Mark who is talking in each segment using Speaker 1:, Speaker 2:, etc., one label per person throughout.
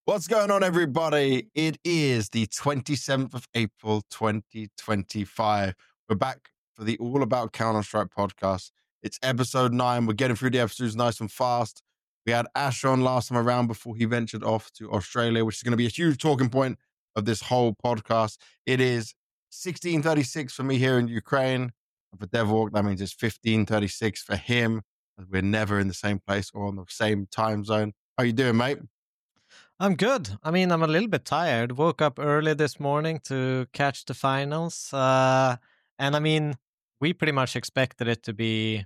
Speaker 1: What's going on, everybody? It is the 27th of April, 2025. We're back for the All About Counter-Strike podcast. It's episode 9. We're getting through the episodes nice and fast. We had Ash on last time around before he ventured off to Australia, which is going to be a huge talking point of this whole podcast. It is 16:36 for me here in Ukraine. And for Devil, that means it's 15:36 for him. We're never in the same place or on the same time zone. How you doing, mate?
Speaker 2: I'm good. I mean, I'm a little bit tired. Woke up early this morning to catch the finals. And I mean, we pretty much expected it to be,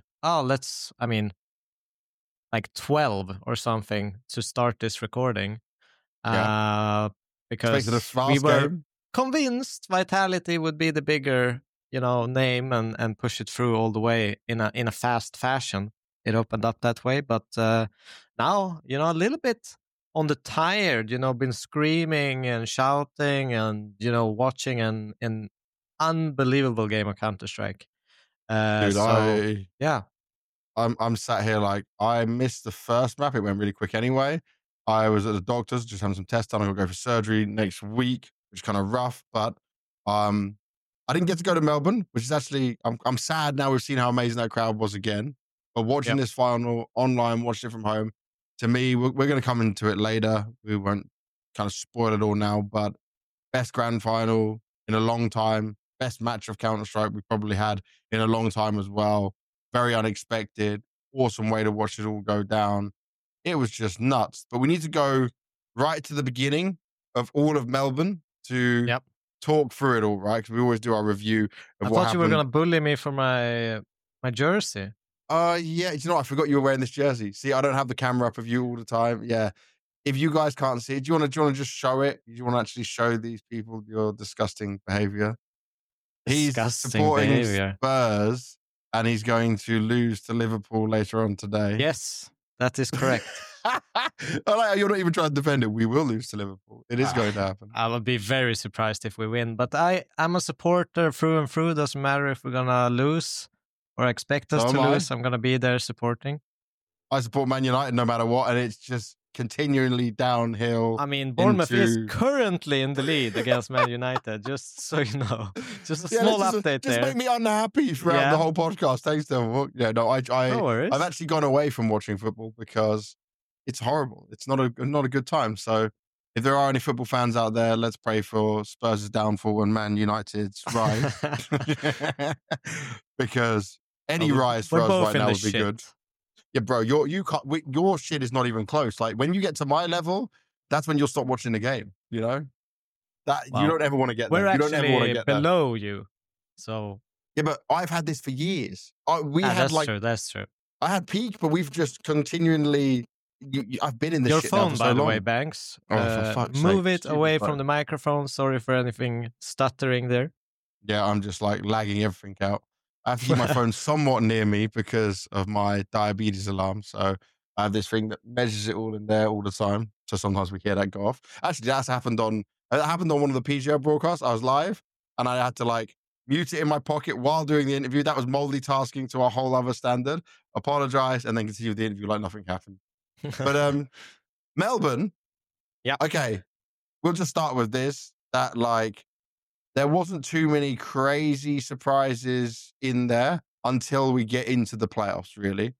Speaker 2: like 12 or something to start this recording. Because we were convinced Vitality would be the bigger, name and push it through all the way in a fast fashion. It opened up that way. But now, a little bit on the tired, been screaming and shouting and, watching an unbelievable game of Counter-Strike.
Speaker 1: Dude,
Speaker 2: yeah.
Speaker 1: I'm sat here like I missed the first map. It went really quick anyway. I was at the doctor's just having some tests done. I'm gonna go for surgery next week, which is kind of rough. But I didn't get to go to Melbourne, which is actually I'm sad now. We've seen how amazing that crowd was again. But watching this final online, watching it from home, to me, we're going to come into it later. We won't kind of spoil it all now. But best grand final in a long time, best match of Counter-Strike we probably had in a long time as well. Very unexpected, awesome way to watch it all go down. It was just nuts. But we need to go right to the beginning of all of Melbourne to talk through it all, right? Because we always do our review of
Speaker 2: I
Speaker 1: what
Speaker 2: thought you were going to bully me for my jersey.
Speaker 1: Yeah, you know, I forgot you were wearing this jersey. See, I don't have the camera up of you all the time. Yeah. If you guys can't see it, do you want to just show it? Do you want to actually show these people your disgusting behavior? He's supporting Spurs and he's going to lose to Liverpool later on today.
Speaker 2: Yes, that is correct.
Speaker 1: You're not even trying to defend it. We will lose to Liverpool. It is going to happen.
Speaker 2: I will be very surprised if we win. But I'm a supporter through and through. Doesn't matter if we're going to lose or expect us to lose. I'm going to be there supporting.
Speaker 1: I support Man United no matter what, and it's just continually downhill.
Speaker 2: I mean, Bournemouth is currently in the lead against Man United, just so you know. Just a small update there.
Speaker 1: Just make me unhappy throughout the whole podcast. Thanks, Devil. Yeah, no, I've actually gone away from watching football because it's horrible. It's not a good time. So if there are any football fans out there, let's pray for Spurs' downfall and Man United's rise. Because any rise for us right now would be good. Yeah, bro, your shit is not even close. Like when you get to my level, that's when you'll stop watching the game. You know you don't ever want to get there.
Speaker 2: We're actually below you. So
Speaker 1: yeah, but I've had this for years.
Speaker 2: That's true.
Speaker 1: I had peak, but we've just continually. I've been in this.
Speaker 2: Your
Speaker 1: shit
Speaker 2: phone,
Speaker 1: now for
Speaker 2: by
Speaker 1: so
Speaker 2: the
Speaker 1: long.
Speaker 2: way, Banks.
Speaker 1: For fuck's
Speaker 2: move
Speaker 1: sake.
Speaker 2: it away from the microphone. Sorry for anything stuttering there.
Speaker 1: Yeah, I'm just like lagging everything out. I have to keep my phone somewhat near me because of my diabetes alarm. So I have this thing that measures it all in there all the time. So sometimes we hear that go off. Actually, that happened on one of the PGL broadcasts. I was live and I had to like mute it in my pocket while doing the interview. That was multitasking to a whole other standard. Apologize and then continue the interview like nothing happened. But Melbourne.
Speaker 2: Yeah.
Speaker 1: Okay. We'll just start with this. That like there wasn't too many crazy surprises in there until we get into the playoffs, really.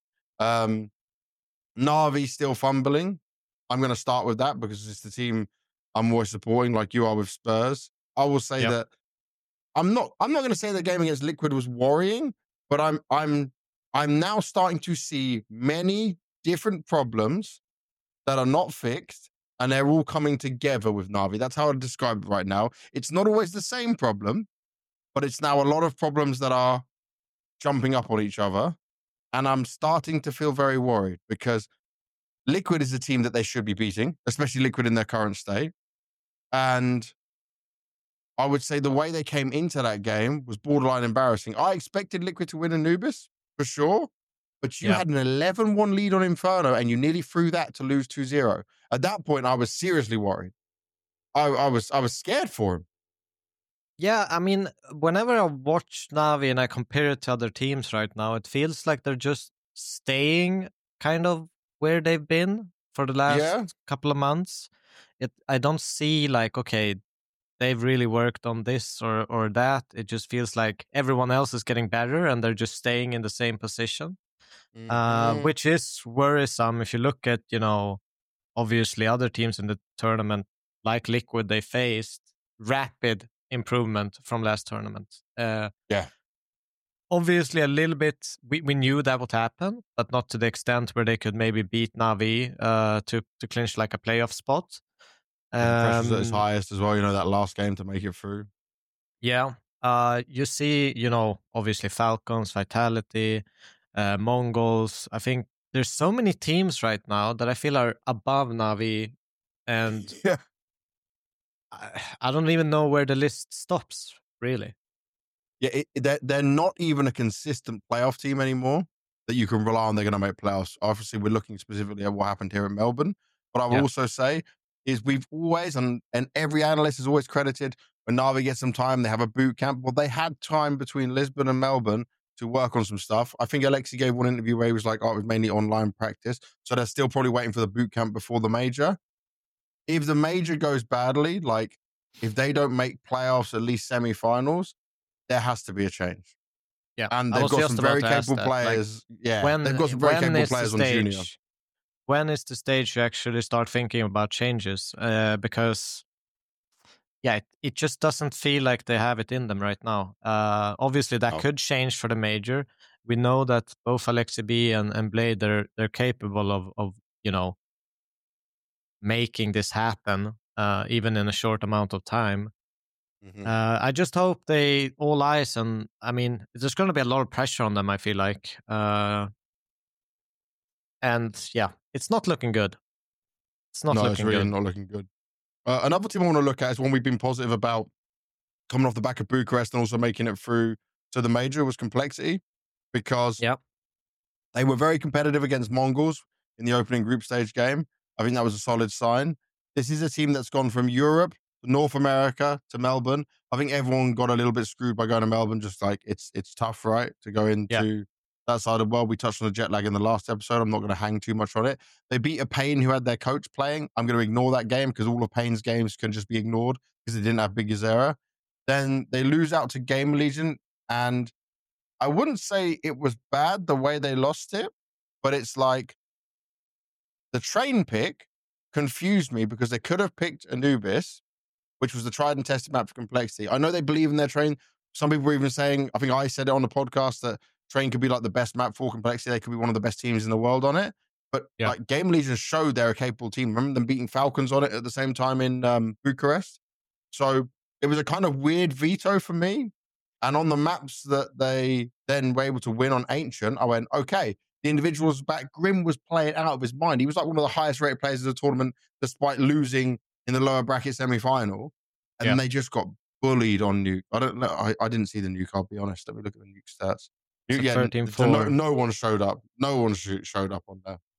Speaker 1: Na'Vi still fumbling. I'm going to start with that because it's the team I'm always supporting, like you are with Spurs. I will say that I'm not going to say the game against Liquid was worrying, but I'm now starting to see many different problems that are not fixed. And they're all coming together with Na'Vi. That's how I describe it right now. It's not always the same problem, but it's now a lot of problems that are jumping up on each other. And I'm starting to feel very worried because Liquid is a team that they should be beating, especially Liquid in their current state. And I would say the way they came into that game was borderline embarrassing. I expected Liquid to win Anubis, for sure. But you had an 11-1 lead on Inferno and you nearly threw that to lose 2-0. At that point, I was seriously worried. I was scared for him.
Speaker 2: Yeah, I mean, whenever I watch Na'Vi and I compare it to other teams right now, it feels like they're just staying kind of where they've been for the last
Speaker 1: Yeah.
Speaker 2: couple of months. I don't see like, okay, they've really worked on this or that. It just feels like everyone else is getting better and they're just staying in the same position,
Speaker 1: Mhm.
Speaker 2: which is worrisome if you look at, obviously other teams in the tournament, like Liquid, they faced rapid improvement from last tournament.
Speaker 1: Yeah.
Speaker 2: Obviously, a little bit, we knew that would happen, but not to the extent where they could maybe beat Navi to clinch like a playoff spot.
Speaker 1: With the pressure's at its
Speaker 2: Um,
Speaker 1: highest as well, that last game to make it through.
Speaker 2: yeah. You see, obviously Falcons, Vitality, Mongols. I think there's so many teams right now that I feel are above Navi, and
Speaker 1: Yeah.
Speaker 2: I don't even know where the list stops, really.
Speaker 1: Yeah, they're not even a consistent playoff team anymore that you can rely on they're going to make playoffs. Obviously, we're looking specifically at what happened here in Melbourne. But I will
Speaker 2: Yeah.
Speaker 1: also say is we've always, and every analyst is always credited when Navi gets some time, they have a boot camp. Well, they had time between Lisbon and Melbourne to work on some stuff. I think Alexi gave one interview where he was like, oh, it was mainly online practice. So they're still probably waiting for the boot camp before the major. If the major goes badly, like if they don't make playoffs, at least semifinals, there has to be a change.
Speaker 2: Yeah,
Speaker 1: And
Speaker 2: I
Speaker 1: they've
Speaker 2: was
Speaker 1: got
Speaker 2: just
Speaker 1: some
Speaker 2: about
Speaker 1: very
Speaker 2: to ask
Speaker 1: capable
Speaker 2: that. Like,
Speaker 1: players. Yeah, they've got some very
Speaker 2: when
Speaker 1: capable
Speaker 2: is the
Speaker 1: players on junior.
Speaker 2: stage? When is the stage you actually start thinking about changes? Because it just doesn't feel like they have it in them right now. Obviously, that
Speaker 1: Oh.
Speaker 2: could change for the major. We know that both Alexi B and Blade they're capable of making this happen, even in a short amount of time.
Speaker 1: Mhm.
Speaker 2: I just hope they all eyes, and I mean, there's going to be a lot of pressure on them. I feel like, and yeah, it's not looking good. It's not
Speaker 1: No, it's
Speaker 2: looking
Speaker 1: really
Speaker 2: good.
Speaker 1: not looking good. Another team I want to look at is one we've been positive about coming off the back of Bucharest and also making it through to the major was Complexity, because
Speaker 2: Yeah,
Speaker 1: they were very competitive against Mongols in the opening group stage game. I think that was a solid sign. This is a team that's gone from Europe, North America to Melbourne. I think everyone got a little bit screwed by going to Melbourne. Just like it's tough, right, to go into that side of the world. We touched on the jet lag in the last episode. I'm not going to hang too much on it. They beat a Pain who had their coach playing. I'm going to ignore that game because all of Pain's games can just be ignored because they didn't have Big Yazera. Then they lose out to Game Legion, and I wouldn't say it was bad the way they lost it, but it's like the train pick confused me because they could have picked Anubis, which was the tried and tested map for Complexity. I know they believe in their train. Some people were even saying, I think I said it on the podcast, that train could be like the best map for Complexity. They could be one of the best teams in the world on it. But like Game Legion showed they're a capable team. Remember them beating Falcons on it at the same time in Bucharest? So it was a kind of weird veto for me. And on the maps that they then were able to win on Ancient, I went, okay, the individuals back. Grim was playing out of his mind. He was like one of the highest rated players of the tournament, despite losing in the lower bracket semi-final. And then they just got bullied on Nuke. I don't know. I didn't see the Nuke, I'll be honest. Let me look at the Nuke stats. Nuke,
Speaker 2: so 13-4.
Speaker 1: no one showed up. No one showed up on there.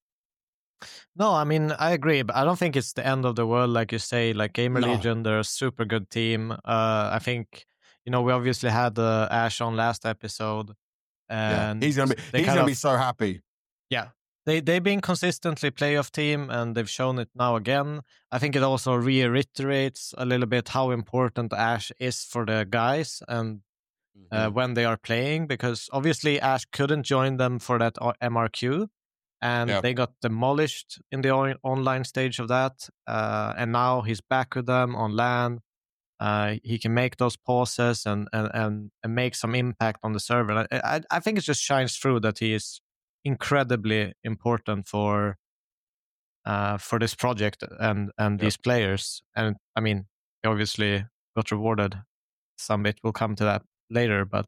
Speaker 2: No, I mean, I agree, but I don't think it's the end of the world, like you say. Like Gamer Legion, they're a super good team. I think, we obviously had Ash on last episode, and
Speaker 1: he's gonna be so happy.
Speaker 2: Yeah, they've been consistently playoff team, and they've shown it now again. I think it also reiterates a little bit how important Ash is for the guys and when they are playing, because obviously Ash couldn't join them for that MRQ. And they got demolished in the online stage of that. And now he's back with them on LAN. He can make those pauses and make some impact on the server. I think it just shines through that he is incredibly important for this project and these players. And I mean, he obviously got rewarded some bit. We'll come to that later, but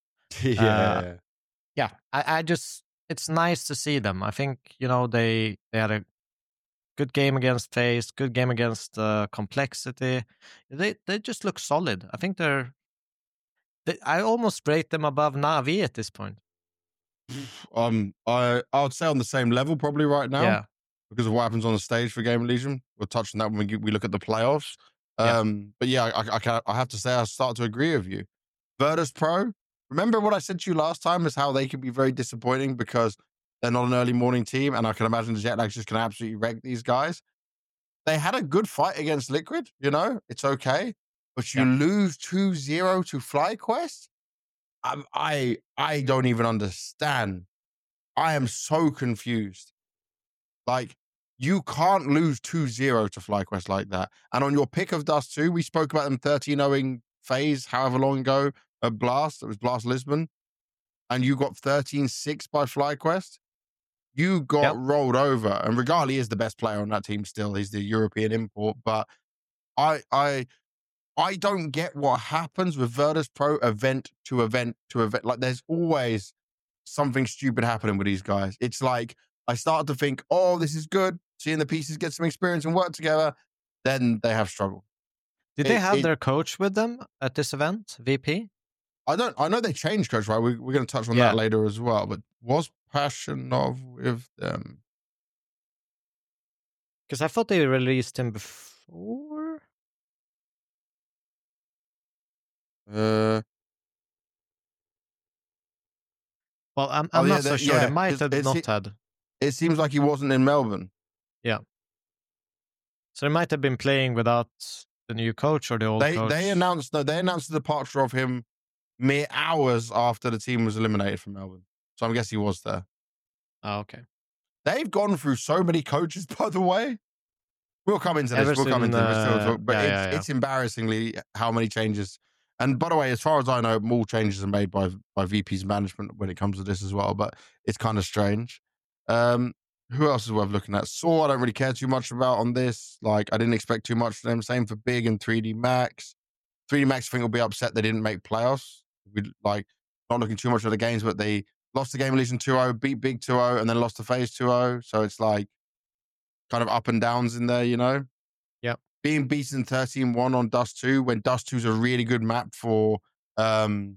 Speaker 2: I just, it's nice to see them. I think, they had a good game against FaZe, good game against Complexity. They just look solid. I think I almost rate them above Navi at this point.
Speaker 1: I would say on the same level probably right now, because of what happens on the stage for Game Legion. We'll touch on that when we look at the playoffs. But yeah, I have to say I start to agree with you. Virtus Pro, remember what I said to you last time is how they could be very disappointing because They're not an early morning team, and I can imagine the jet lag's just going to absolutely wreck these guys. They had a good fight against Liquid, it's okay. But you lose 2-0 to FlyQuest? I don't even understand. I am so confused. Like, you can't lose 2-0 to FlyQuest like that. And on your pick of Dust 2, we spoke about them 13-0ing FaZe however long ago at Blast. It was Blast Lisbon. And you got 13-6 by FlyQuest. You got rolled over. And Regali is the best player on that team still. He's the European import. But I don't get what happens with Virtus Pro event to event to event. Like, there's always something stupid happening with these guys. It's like, I started to think, oh, this is good. Seeing the pieces get some experience and work together. Then they have struggled.
Speaker 2: Did they have their coach with them at this event, VP?
Speaker 1: I know they changed coach, right? We're going to touch on that later as well. But was Passionov with them?
Speaker 2: Because I thought they released him before. Well, I'm not so sure. They might have not had.
Speaker 1: It seems like he wasn't in Melbourne.
Speaker 2: Yeah. So they might have been playing without the new coach or the old coach.
Speaker 1: They announced the departure of him mere hours after the team was eliminated from Melbourne. So I guess he was there.
Speaker 2: Oh, okay.
Speaker 1: They've gone through so many coaches, by the way. We'll come into this. But it's embarrassingly how many changes. And by the way, as far as I know, more changes are made by VP's management when it comes to this as well. But it's kind of strange. Who else is worth looking at? Saw, I don't really care too much about on this. Like, I didn't expect too much from them. Same for Big and 3D Max. 3D Max, I think, will be upset they didn't make playoffs. We not looking too much at the games, but they lost the game Legion 2-0, beat Big 2-0, and then lost to FaZe 2-0. So it's like kind of up and downs in there,
Speaker 2: Yeah.
Speaker 1: Being beaten 13-1 on Dust 2 when Dust 2 is a really good map for both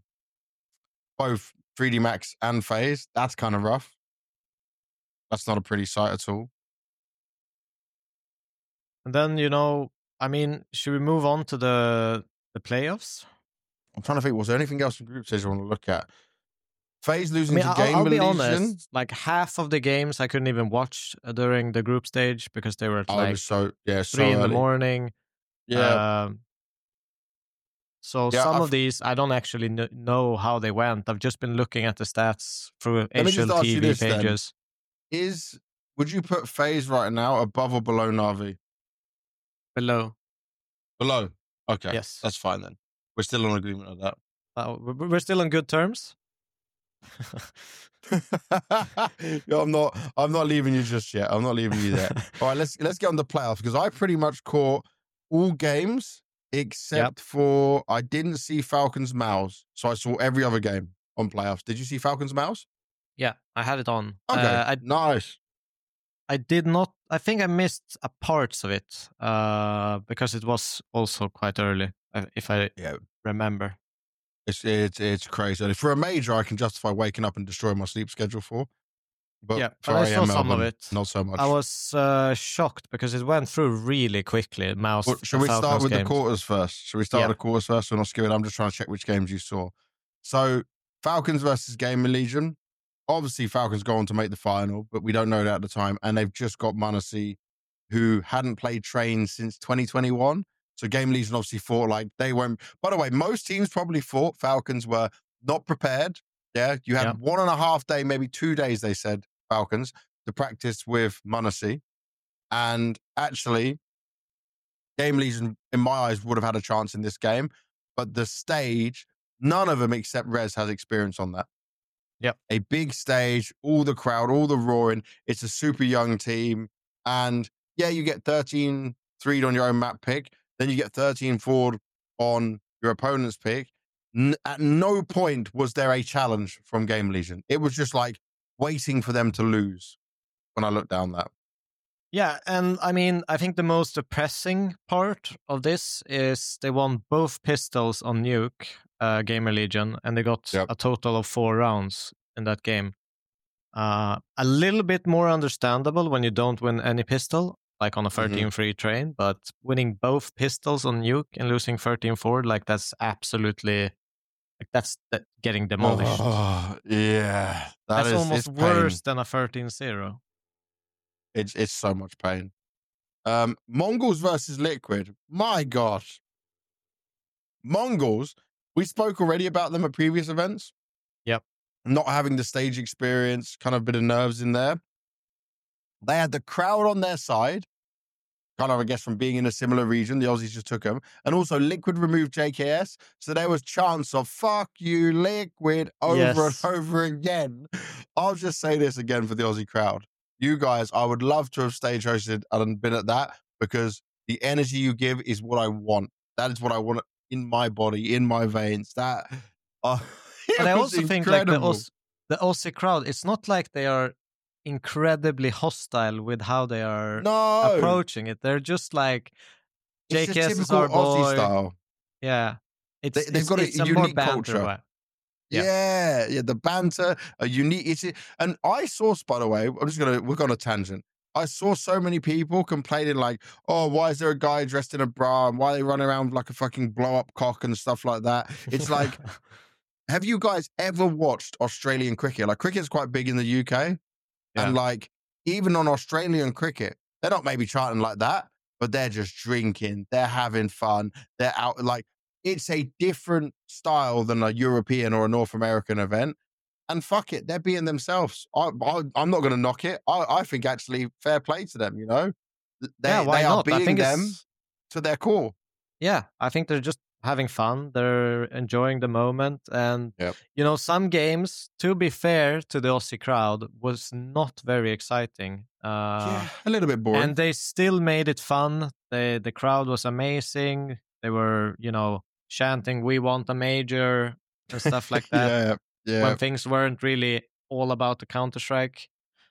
Speaker 1: 3D Max and FaZe. That's kind of rough. That's not a pretty sight at all.
Speaker 2: And then, should we move on to the playoffs?
Speaker 1: I'm trying to think, was there anything else in group stage I want to look at? FaZe losing to Game
Speaker 2: I'll be
Speaker 1: Legion.
Speaker 2: honest, like half of the games I couldn't even watch during the group stage because they were at 3 in the morning.
Speaker 1: Yeah.
Speaker 2: Some of these, I don't actually know how they went. I've just been looking at the stats through HL TV pages.
Speaker 1: Would you put FaZe right now above or below Na'Vi?
Speaker 2: Below.
Speaker 1: Below? Okay.
Speaker 2: Yes.
Speaker 1: That's fine then. We're still on agreement on that.
Speaker 2: We're still on good terms?
Speaker 1: I'm not leaving you just yet. I'm not leaving you there. All right, let's get on the playoffs because I pretty much caught all games except for I didn't see Falcons Mouse, so I saw every other game on playoffs. Did you see Falcons Mouse?
Speaker 2: Yeah, I had it on.
Speaker 1: Okay, nice.
Speaker 2: I did not. I think I missed parts of it because it was also quite early, if I remember.
Speaker 1: It's crazy. For a major, I can justify waking up and destroying my sleep schedule for. But
Speaker 2: I saw some of it.
Speaker 1: Not so much.
Speaker 2: I was shocked because it went through really quickly. Mouse.
Speaker 1: Should we start with the quarters first? Should we start with the quarters first? We're not skipping. I'm just trying to check which games you saw. So Falcons versus Gaming Legion. Obviously, Falcons go on to make the final, but we don't know that at the time. And they've just got m0NESY, who hadn't played Train since 2021. So Game Legion obviously thought like they won't. By the way, most teams probably thought Falcons were not prepared. Yeah, you had 1.5 days, maybe 2 days, they said, Falcons, to practice with m0NESY. And actually, Game Legion, in my eyes, would have had a chance in this game. But the stage, none of them except Rez has experience on that.
Speaker 2: Yep.
Speaker 1: A big stage, all the crowd, all the roaring. It's a super young team. And you get 13-3 on your own map pick. Then you get 13-4 on your opponent's pick. At no point was there a challenge from Game Legion. It was just like waiting for them to lose when I looked down that.
Speaker 2: Yeah, and I mean, I think the most depressing part of this is they won both pistols on Nuke, Gamer Legion, and they got a total of 4 rounds in that game. A little bit more understandable when you don't win any pistol, like on a 13-3 train, but winning both pistols on Nuke and losing 13-4, like that's absolutely Like that's getting demolished.
Speaker 1: Oh, yeah.
Speaker 2: That's
Speaker 1: It's
Speaker 2: almost
Speaker 1: pain.
Speaker 2: worse than a 13-0.
Speaker 1: It's so much pain. Mongols versus Liquid. My God. Mongols, we spoke already about them at previous events.
Speaker 2: Yep.
Speaker 1: Not having the stage experience, kind of a bit of nerves in there. They had the crowd on their side, kind of, I guess, from being in a similar region. The Aussies just took them. And also, Liquid removed JKS. So there was chance of fuck you, Liquid, over and over again. I'll just say this again for the Aussie crowd. You guys, I would love to have stage hosted and been at that, because the energy you give is what I want. That is what I want in my body, in my veins. That
Speaker 2: But I also think like the
Speaker 1: Aussie
Speaker 2: crowd, it's not like they are incredibly hostile with how they are approaching it. They're just like, JKS is our boy.
Speaker 1: Aussie style.
Speaker 2: Yeah.
Speaker 1: They've got a unique culture. Yeah, the banter, a unique. And I saw, by the way, we're on a tangent. I saw so many people complaining like, oh, why is there a guy dressed in a bra? And why are they running around like a fucking blow up cock and stuff like that? It's like, have you guys ever watched Australian cricket? Like, cricket's quite big in the UK. Yeah. And like, even on Australian cricket, they're not maybe chanting like that, but they're just drinking. They're having fun. They're out. Like, it's a different style than a European or a North American event. And fuck it, they're being themselves. I'm not going to knock it. I think actually fair play to them, you know? They are being them to their core.
Speaker 2: Yeah, I think they're just having fun. They're enjoying the moment. And, you know, some games, to be fair to the Aussie crowd, was not very exciting.
Speaker 1: Yeah, a little bit boring.
Speaker 2: And they still made it fun. The crowd was amazing. They were, you know, chanting, "We want a major," and stuff like that.
Speaker 1: Yeah.
Speaker 2: When things weren't really all about the Counter-Strike.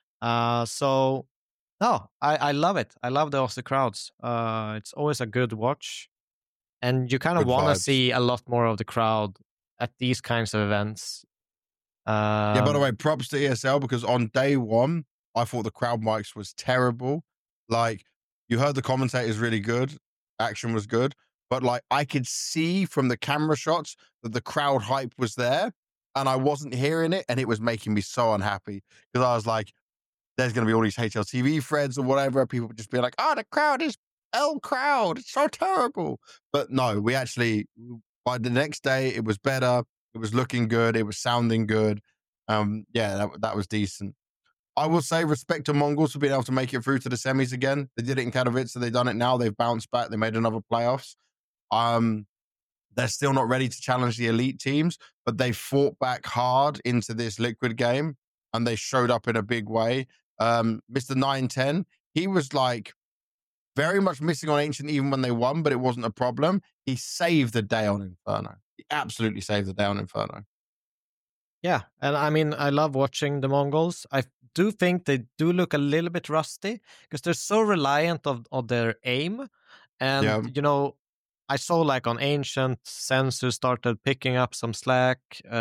Speaker 2: So, no, I love it. I love the Aussie crowds. It's always a good watch. And you kind of want to see a lot more of the crowd at these kinds of events.
Speaker 1: Yeah, by the way, props to ESL, because on day one, I thought the crowd mics was terrible. Like, you heard the commentators really good. Action was good. But like, I could see from the camera shots that the crowd hype was there, and I wasn't hearing it, and it was making me so unhappy, because I was like, there's going to be all these HLTV threads or whatever. People would just be like, oh, the crowd is crowd. It's so terrible. But no, we actually, by the next day, it was better. It was looking good. It was sounding good. Yeah, that was decent. I will say respect to Mongols for being able to make it through to the semis again. They did it in Katowice, so they've done it now. They've bounced back. They made another playoffs. They're still not ready to challenge the elite teams, but they fought back hard into this Liquid game, and they showed up in a big way. Mr. 910, he was like very much missing on Ancient even when they won, but it wasn't a problem. He saved the day on Inferno. He absolutely saved the day on Inferno.
Speaker 2: Yeah, and I mean, I love watching the Mongols. I do think they do look a little bit rusty, because they're so reliant of their aim. And, you know, I saw like on Ancient, Sensu started picking up some slack.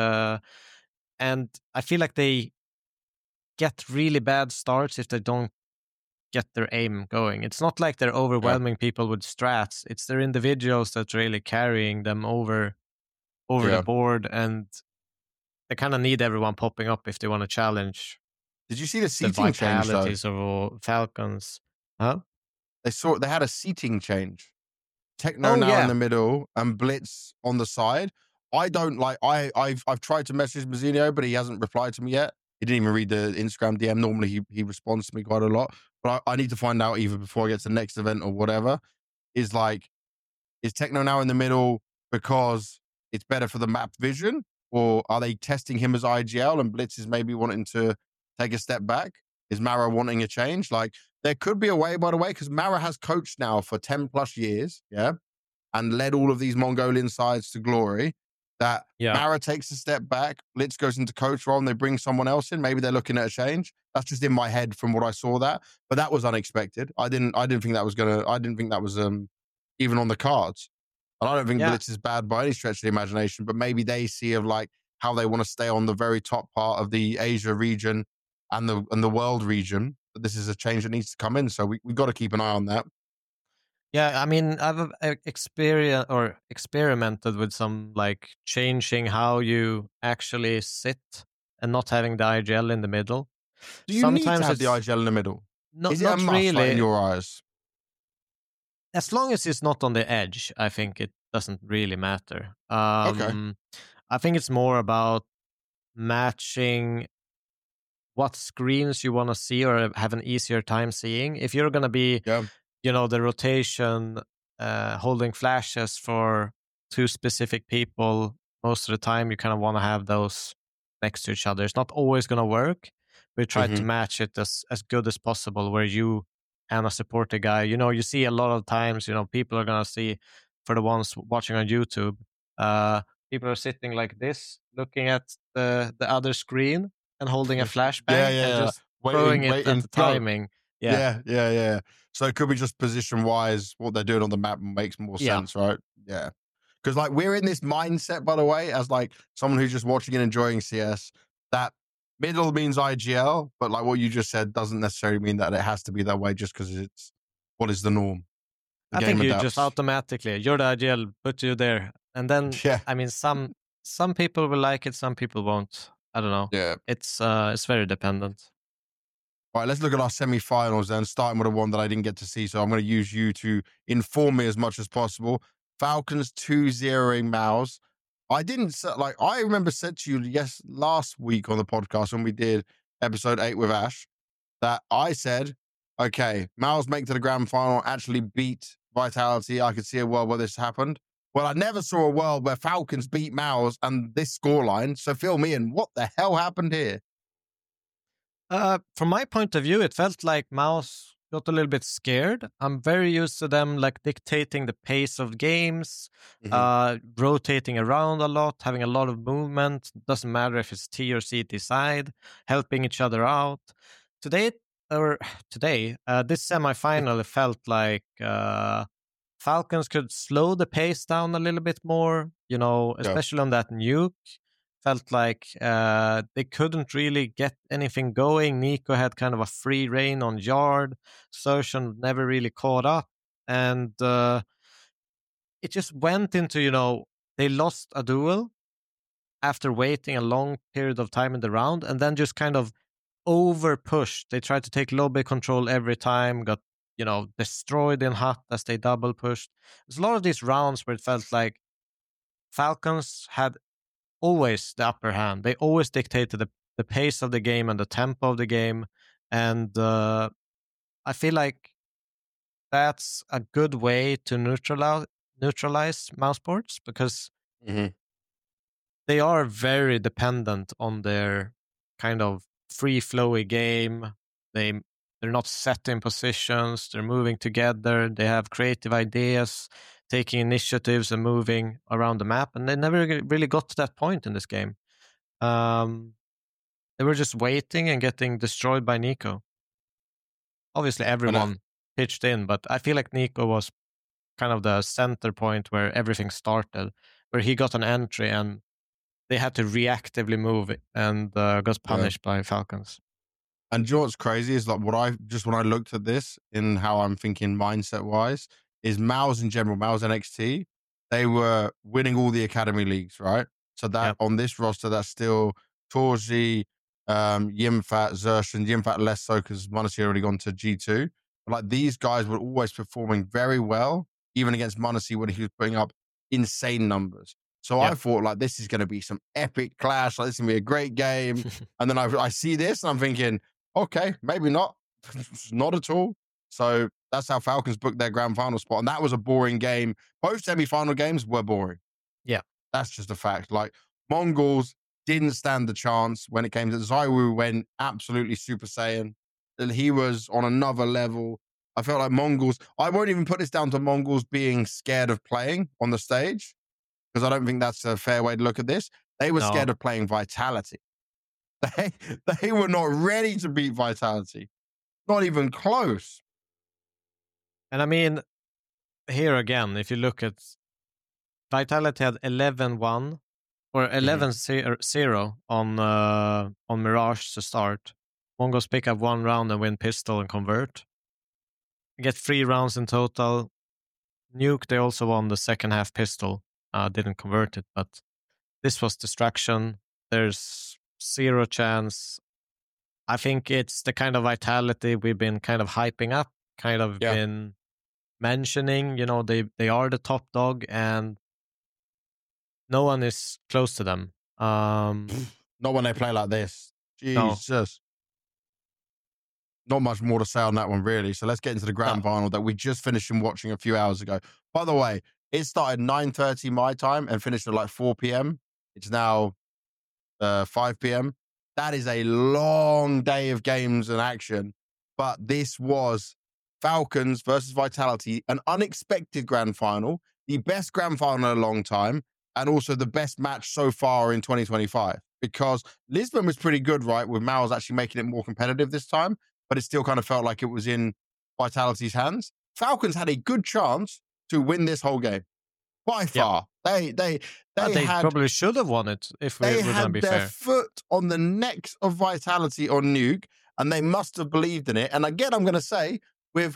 Speaker 2: And I feel like they get really bad starts if they don't get their aim going. It's not like they're overwhelming people with strats. It's their individuals that's really carrying them over the board, and they kind of need everyone popping up if they want to challenge.
Speaker 1: Did you see the seating change though?
Speaker 2: Of Falcons? Huh?
Speaker 1: They had a seating change. Techno now in the middle and Blitz on the side. I don't like. I've tried to message Mazzinho, but he hasn't replied to me yet. He didn't even read the Instagram DM. Normally he responds to me quite a lot, but I need to find out either before I get to the next event or whatever. Is Techno now in the middle because it's better for the map vision, or are they testing him as IGL and Blitz is maybe wanting to take a step back? Is Mara wanting a change? Like, there could be a way, by the way, because Mara has coached now for 10 plus years, and led all of these Mongolian sides to glory, that Mara takes a step back, Blitz goes into coach role, and they bring someone else in. Maybe they're looking at a change. That's just in my head from what I saw that. But that was unexpected. I didn't think that was even on the cards. And I don't think Blitz is bad by any stretch of the imagination, but maybe they see of like how they want to stay on the very top part of the Asia region and the world region. But this is a change that needs to come in. So we got to keep an eye on that.
Speaker 2: Yeah, I mean, I've experimented with some like changing how you actually sit and not having the IGL in the middle.
Speaker 1: Do you need to
Speaker 2: Sometimes
Speaker 1: have the
Speaker 2: it's
Speaker 1: IGL in the middle? Is it a
Speaker 2: not
Speaker 1: must, like in
Speaker 2: really.
Speaker 1: your eyes?
Speaker 2: As long as it's not on the edge, I think it doesn't really matter.
Speaker 1: Okay.
Speaker 2: I think it's more about matching what screens you want to see or have an easier time seeing. If you're going to be,
Speaker 1: Yeah.
Speaker 2: the rotation, holding flashes for two specific people, most of the time you kind of want to have those next to each other. It's not always going to work. We try to
Speaker 1: Hmm.
Speaker 2: match it as good as possible where you and a supporter guy, you see a lot of times, people are going to see, for the ones watching on YouTube, uh, people are sitting like this, looking at the other screen and holding a
Speaker 1: Yeah,
Speaker 2: flashbang and
Speaker 1: yeah.
Speaker 2: just throwing
Speaker 1: Waiting,
Speaker 2: it at
Speaker 1: waiting,
Speaker 2: the
Speaker 1: go.
Speaker 2: timing. Yeah.
Speaker 1: Yeah, yeah, yeah. So it could be just position wise, what they're doing on the map makes more
Speaker 2: Yeah.
Speaker 1: sense, right? Yeah. Because like we're in this mindset, by the way, as like someone who's just watching and enjoying CS, that middle means IGL, but like what you just said doesn't necessarily mean that it has to be that way just because it's what is the norm. The
Speaker 2: I think
Speaker 1: game
Speaker 2: you just
Speaker 1: adapts.
Speaker 2: automatically, you're the ideal, put you there. And then,
Speaker 1: Yeah,
Speaker 2: I mean, some people will like it, some people won't. I don't know.
Speaker 1: yeah.
Speaker 2: It's very dependent.
Speaker 1: All right, let's look at our semi-finals then, starting with the one that I didn't get to see. So I'm going to use you to inform me as much as possible. Falcons 2-0ing Mouse. I didn't like. I remember said to you last week on the podcast when we did episode 8 with Ash that I said, okay, Mouse make to the grand final, actually beat Vitality. I could see a world where this happened. Well, I never saw a world where Falcons beat Mouse and this scoreline. So fill me in. What the hell happened here?
Speaker 2: From my point of view, it felt like Mouse got a little bit scared. I'm very used to them like dictating the pace of games,
Speaker 1: Mm-hmm.
Speaker 2: rotating around a lot, having a lot of movement. Doesn't matter if it's T or CT side, helping each other out. Today, this semifinal, it felt like Falcons could slow the pace down a little bit more.
Speaker 1: Yeah.
Speaker 2: Especially on that nuke. Felt like they couldn't really get anything going. Nico had kind of a free reign on yard. Soshan never really caught up. And it just went into, they lost a duel after waiting a long period of time in the round and then just kind of over pushed. They tried to take lobby control every time, got, destroyed in hut as they double pushed. There's a lot of these rounds where it felt like Falcons had always the upper hand. They always dictated the pace of the game and the tempo of the game. And I feel like that's a good way to neutralize mousesports because
Speaker 1: Mm-hmm.
Speaker 2: they are very dependent on their kind of free flowy game. They're not set in positions. They're moving together. They have creative ideas, taking initiatives and moving around the map. And they never really got to that point in this game. They were just waiting and getting destroyed by Nico. Obviously,
Speaker 1: And
Speaker 2: everyone pitched in, but I feel like Nico was kind of the center point where everything started, where he got an entry and they had to reactively move and got
Speaker 1: yeah.
Speaker 2: punished by Falcons.
Speaker 1: And do you know what's crazy is like when I looked at this in how I'm thinking mindset wise is Mouse in general, Mouse NXT, they were winning all the academy leagues, right? So that on this roster, that's still Torji, Yimfat, Zershan, Yimfat less so because Munacy already gone to G2. But like these guys were always performing very well, even against Munacy when he was putting up insane numbers. So I thought like this is going to be some epic clash, like this is going to be a great game. And then I see this and I'm thinking, okay, maybe not. Not at all. So that's how Falcons booked their grand final spot. And that was a boring game. Both semi-final games were boring.
Speaker 2: Yeah.
Speaker 1: That's just a fact. Like Mongols didn't stand the chance when it came to ZywOo went absolutely Super Saiyan. And he was on another level. I felt like Mongols, I won't even put this down to Mongols being scared of playing on the stage, because I don't think that's a fair way to look at this. They were scared of playing Vitality. They were not ready to beat Vitality. Not even close.
Speaker 2: And I mean, here again, if you look at Vitality had 11-1 or 11-0 on Mirage to start. Mongols pick up one round and win pistol and convert. Get 3 rounds in total. Nuke, they also won the second half pistol. Didn't convert it, but this was destruction. There's zero chance. I think it's the kind of vitality we've been kind of hyping up, kind of been mentioning. You know, they are the top dog, and no one is close to them.
Speaker 1: Not when they play like this.
Speaker 2: No.
Speaker 1: Jesus. Not much more to say on that one, really. So let's get into the grand final that we just finished watching a few hours ago. By the way, it started 9:30 my time and finished at like 4 p.m. It's now 5 p.m. That is a long day of games and action. But this was Falcons versus Vitality, an unexpected grand final, the best grand final in a long time, and also the best match so far in 2025. Because Lisbon was pretty good, right, with Miles actually making it more competitive this time, but it still kind of felt like it was in Vitality's hands. Falcons had a good chance to win this whole game. By far. They
Speaker 2: probably should have won it if we're going to be fair.
Speaker 1: They had their foot on the necks of Vitality on Nuke, and they must have believed in it. And again, I'm going to say, with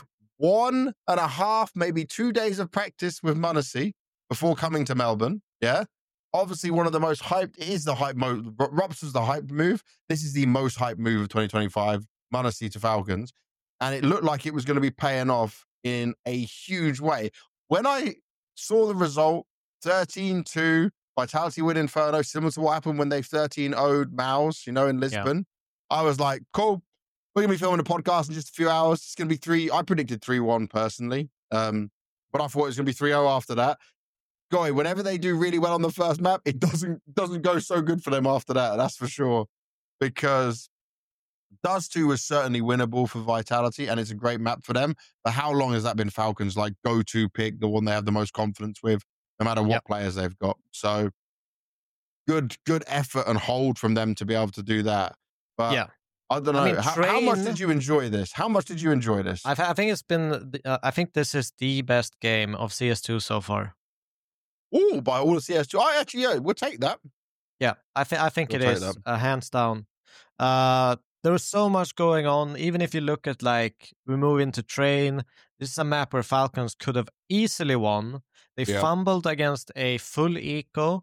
Speaker 1: 1.5, maybe 2 days of practice with m0NESY before coming to Melbourne, obviously one of the most hyped, it is the hype mode. ROPS was the hype move. This is the most hyped move of 2025, m0NESY to Falcons. And it looked like it was going to be paying off in a huge way. When I saw the result, 13-2, Vitality win Inferno, similar to what happened when they 13-0'd Mouse, in Lisbon. I was like, cool. We're going to be filming a podcast in just a few hours. It's going to be I predicted 3-1 personally. But I thought it was going to be 3-0 after that. Guy, whenever they do really well on the first map, it doesn't go so good for them after that. That's for sure. Because Dust 2 was certainly winnable for Vitality, and it's a great map for them. But how long has that been Falcons' like go-to pick, the one they have the most confidence with, no matter what players they've got? So good effort and hold from them to be able to do that. But I don't know. I mean, how much did you enjoy this? How much did you enjoy this?
Speaker 2: I think it's been. I think this is the best game of CS2 so far.
Speaker 1: Oh, by all the CS2, I actually we'll take that.
Speaker 2: Yeah, I think it is hands down. There was so much going on. Even if you look at we move into Train, this is a map where Falcons could have easily won. They fumbled against a full eco.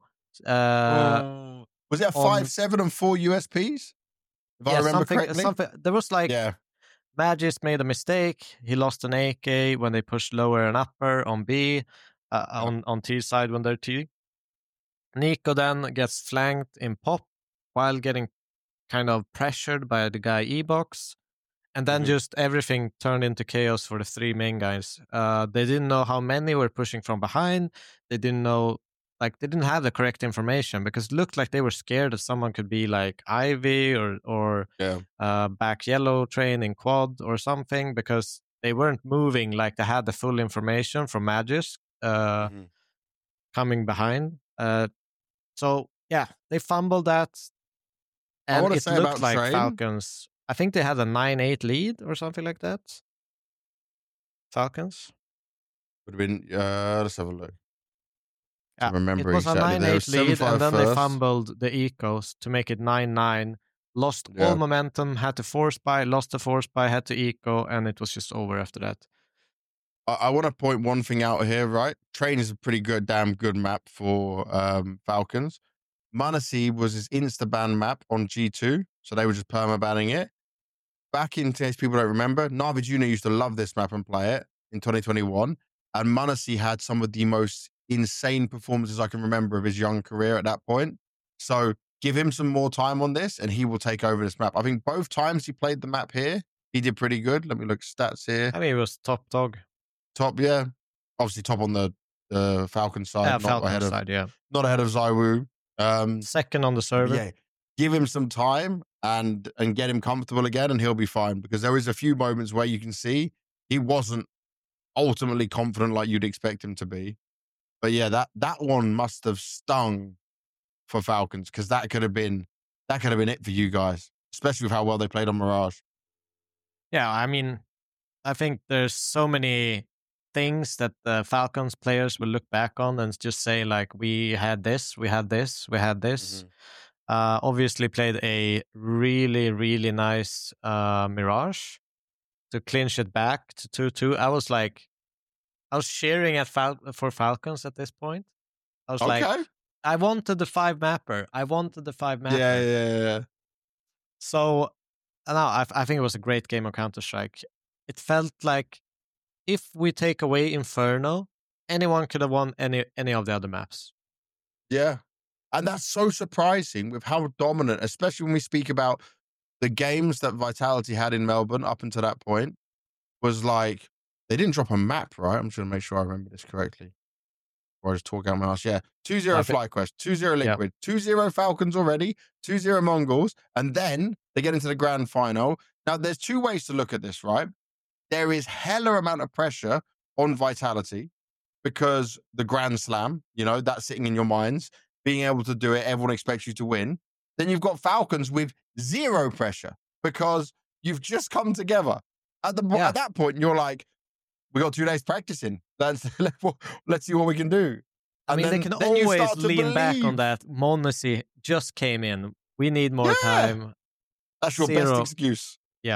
Speaker 1: Was it a 5-7 and 4 USPs? If I remember correctly.
Speaker 2: There was Magis made a mistake. He lost an AK when they pushed lower and upper on B, on T side when they're T. Nico then gets flanked in pop while getting kind of pressured by the guy E-Box. And then just everything turned into chaos for the three main guys. They didn't know how many were pushing from behind. They didn't know, they didn't have the correct information because it looked like they were scared that someone could be like Ivy or back yellow Train in quad or something because they weren't moving like they had the full information from Magis coming behind. So, they fumbled that. And it looked like Train. Falcons. I think they had a 9-8 lead or something like that. Falcons.
Speaker 1: Would have been, let's have a look. Remember
Speaker 2: it was
Speaker 1: exactly.
Speaker 2: A 9-8 lead, and then they fumbled the ecos to make it 9-9. Lost all momentum, had to force buy, lost the force buy, had to eco, and it was just over after that.
Speaker 1: I want to point one thing out here, right? Train is a pretty damn good map for Falcons. m0NESY was his insta-ban map on G2, so they were just perma-banning it. Back in case people don't remember, Na'Vi Jr. used to love this map and play it in 2021, and m0NESY had some of the most insane performances I can remember of his young career at that point. So give him some more time on this, and he will take over this map. I think both times he played the map here, he did pretty good. Let me look at stats here.
Speaker 2: I mean, he was top dog.
Speaker 1: Top, obviously top on the Falcon side.
Speaker 2: Yeah, Falcon side,
Speaker 1: not ahead of ZywOo.
Speaker 2: Second on the server.
Speaker 1: Give him some time and get him comfortable again, and he'll be fine. Because there is a few moments where you can see he wasn't ultimately confident like you'd expect him to be. But that one must have stung for Falcons because that could have been it for you guys, especially with how well they played on Mirage.
Speaker 2: Yeah, I mean, I think there's so many things that the Falcons players will look back on and just say we had this, we had this, we had this. Obviously played a really, really nice Mirage to clinch it back to 2-2. I was I was cheering at for Falcons at this point. I was like,
Speaker 1: Okay.
Speaker 2: I wanted the 5-mapper.
Speaker 1: Yeah.
Speaker 2: So now I think it was a great game of Counter-Strike. It felt like if we take away Inferno, anyone could have won any of the other maps.
Speaker 1: Yeah. And that's so surprising with how dominant, especially when we speak about the games that Vitality had in Melbourne up until that point, was like, they didn't drop a map, right? I'm just going to make sure I remember this correctly. Or I just talk out my ass. Yeah. 2-0 FlyQuest, 2-0 Liquid, 2-0 Falcons already, 2-0 Mongols, and then they get into the grand final. Now, there's two ways to look at this, right? There is hella amount of pressure on Vitality because the Grand Slam, that's sitting in your minds, being able to do it, everyone expects you to win. Then you've got Falcons with zero pressure because you've just come together. At that point, you're like, we got 2 days practicing. Let's see what we can do.
Speaker 2: I mean, they can always lean back on that. m0NESY just came in. We need more time.
Speaker 1: That's your best excuse.
Speaker 2: Yeah.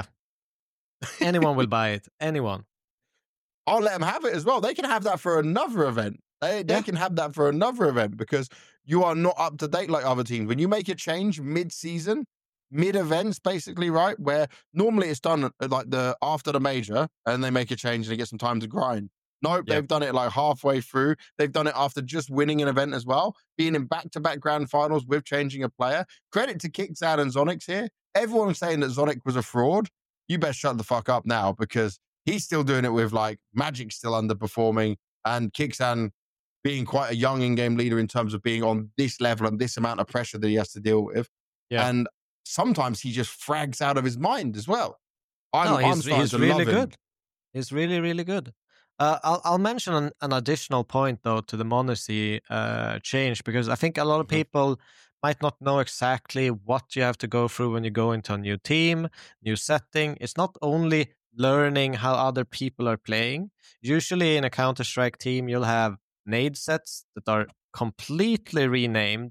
Speaker 2: Anyone will buy it. Anyone.
Speaker 1: I'll let them have it as well. They can have that for another event. They can have that for another event because you are not up to date like other teams. When you make a change mid-season, mid-events, basically, right? Where normally it's done like after the major and they make a change and they get some time to grind. Nope, they've done it like halfway through. They've done it after just winning an event as well, being in back-to-back grand finals with changing a player. Credit to Kixan and Zonics here. Everyone's saying that Zonic was a fraud. You better shut the fuck up now because he's still doing it with like Magic still underperforming and Kixan being quite a young in-game leader in terms of being on this level and this amount of pressure that he has to deal with. Yeah. And sometimes he just frags out of his mind as well.
Speaker 2: He's really good. He's really, really good. I'll mention an additional point, though, to the m0NESY change, because I think a lot of people might not know exactly what you have to go through when you go into a new team, new setting. It's not only learning how other people are playing. Usually in a Counter-Strike team, you'll have nade sets that are completely renamed.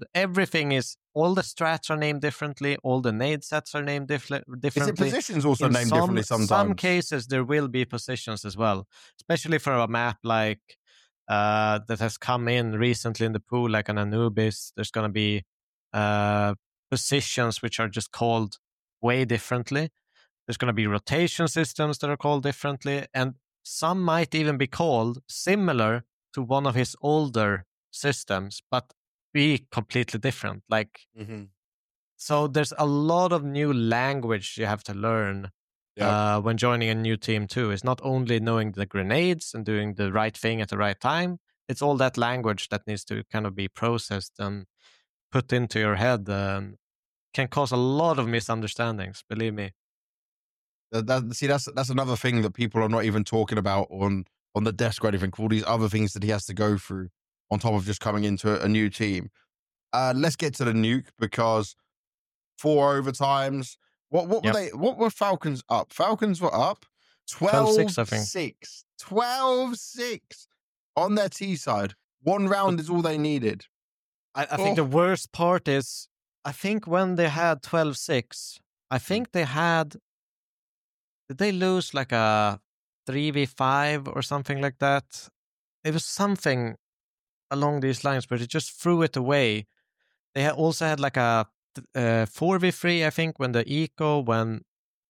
Speaker 2: All the strats are named differently. All the nade sets are named differently.
Speaker 1: Is it positions also named differently sometimes?
Speaker 2: Some cases, there will be positions as well, especially for a map like that has come in recently in the pool, like an Anubis. There's going to be positions which are just called way differently. There's going to be rotation systems that are called differently, and some might even be called similar to one of his older systems, but be completely different. So there's a lot of new language you have to learn when joining a new team too. It's not only knowing the grenades and doing the right thing at the right time. It's all that language that needs to kind of be processed and put into your head and can cause a lot of misunderstandings, believe me.
Speaker 1: That's another thing that people are not even talking about on the desk or anything. All these other things that he has to go through on top of just coming into a new team. Let's get to the nuke because 4 overtimes. What were they? What were Falcons up? Falcons were up 12-6, I think. 12-6 on their T side. 1 round is all they needed.
Speaker 2: I think the worst part is, I think when they had 12-6, I think they had, did they lose like a 3v5 or something like that? It was something along these lines, but it just threw it away. They also had like a 4v3, I think, when the eco, when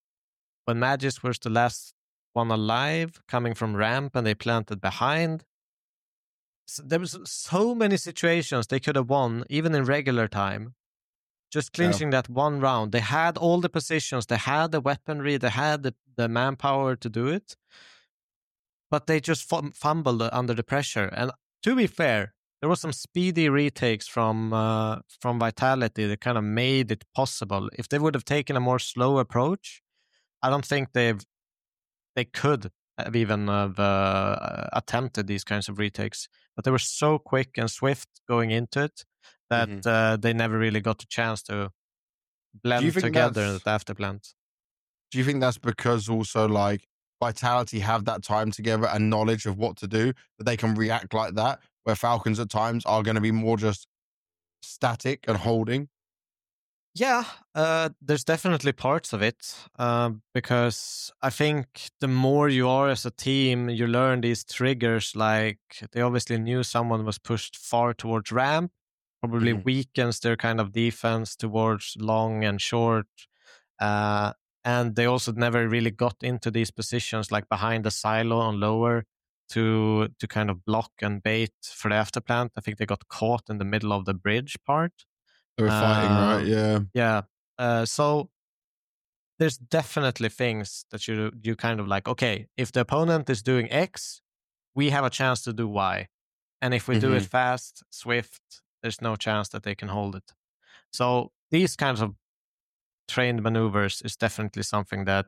Speaker 2: Magis was the last one alive, coming from ramp, and they planted behind. So there was so many situations they could have won, even in regular time, just clinching that 1 round. They had all the positions, they had the weaponry, they had the manpower to do it, but they just fumbled under the pressure. And to be fair, there was some speedy retakes from Vitality that kind of made it possible. If they would have taken a more slow approach, I don't think they could have even attempted these kinds of retakes. But they were so quick and swift going into it that they never really got a chance to blend together at the afterplant.
Speaker 1: Do you think that's because also like Vitality have that time together and knowledge of what to do, that they can react like that, where Falcons at times are going to be more just static and holding?
Speaker 2: Yeah, there's definitely parts of it because I think the more you are as a team, you learn these triggers. Like they obviously knew someone was pushed far towards ramp, probably
Speaker 1: Mhm.
Speaker 2: weakens their kind of defense towards long and short. Uh, and they also never really got into these positions like behind the silo on lower to kind of block and bait for the afterplant. I think they got caught in the middle of the bridge part.
Speaker 1: They were fighting, right?
Speaker 2: Um,
Speaker 1: Yeah.
Speaker 2: yeah. So there's definitely things that you kind of like, okay, if the opponent is doing X, we have a chance to do Y. And if we do it
Speaker 1: Mhm.
Speaker 2: fast, swift, there's no chance that they can hold it. So these kinds of trained maneuvers is definitely something that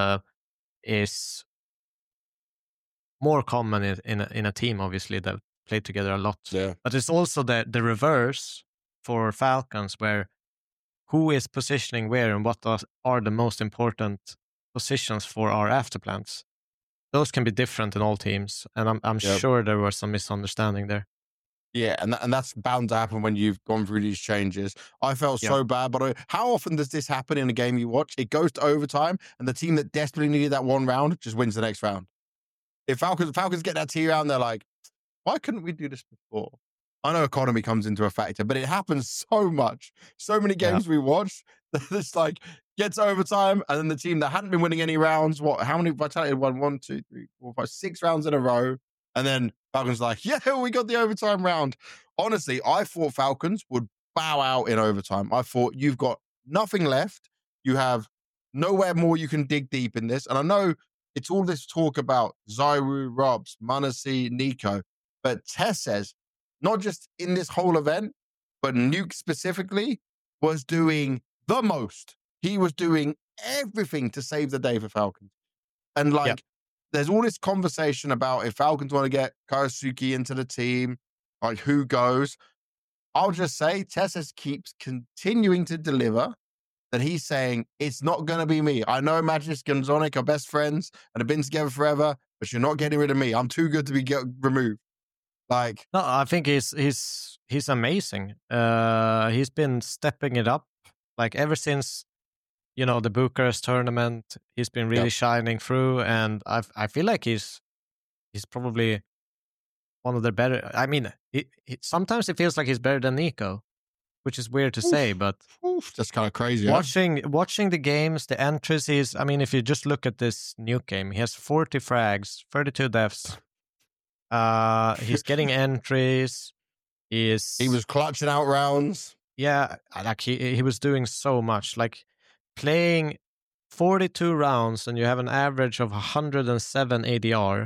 Speaker 2: is more common in a team, obviously, that play together a lot.
Speaker 1: Yeah.
Speaker 2: But it's also the reverse for Falcons, where who is positioning where and what are the most important positions for our afterplants. Those can be different in all teams, and I'm
Speaker 1: Yep.
Speaker 2: sure there was some misunderstanding there.
Speaker 1: Yeah, and that's bound to happen when you've gone through these changes. I felt
Speaker 2: Yeah.
Speaker 1: so bad, but how often does this happen in a game you watch? It goes to overtime, and the team that desperately needed that one round just wins the next round. If Falcons get that T round, they're like, why couldn't we do this before? I know economy comes into a factor, but it happens so much. So many
Speaker 2: Yeah.
Speaker 1: games we watched that it's like gets overtime, and then the team that hadn't been winning any rounds, how many Vitality won? 1, 2, 3, 4, 5, 6 rounds in a row. And then Falcons like, yeah, we got the overtime round. Honestly, I thought Falcons would bow out in overtime. I thought you've got nothing left. You have nowhere more you can dig deep in this. And I know it's all this talk about Zyru, Robs, m0NESY, NiKo. But Tess says, not just in this whole event, but Nuke specifically was doing the most. He was doing everything to save the day for Falcons. And
Speaker 2: Yeah.
Speaker 1: there's all this conversation about if Falcons want to get Kosuke into the team, like who goes. I'll just say Tess keeps continuing to deliver. That he's saying, it's not going to be me. I know Magisk and Zonic are best friends and have been together forever, but you're not getting rid of me. I'm too good to be removed. Like,
Speaker 2: No, I think he's amazing. He's been stepping it up like ever since the Bucharest tournament. He's been really
Speaker 1: yep.
Speaker 2: shining through, and I feel like he's probably one of the better. I mean, sometimes it feels like he's better than NiKo, which is weird to say, but
Speaker 1: that's kind of crazy.
Speaker 2: watching the games, the entries, I mean, if you just look at this Nuke game, he has 40 frags, 32 deaths. He's getting entries.
Speaker 1: He was clutching out rounds.
Speaker 2: Yeah, like he was doing so much. Like playing 42 rounds and you have an average of 107 ADR.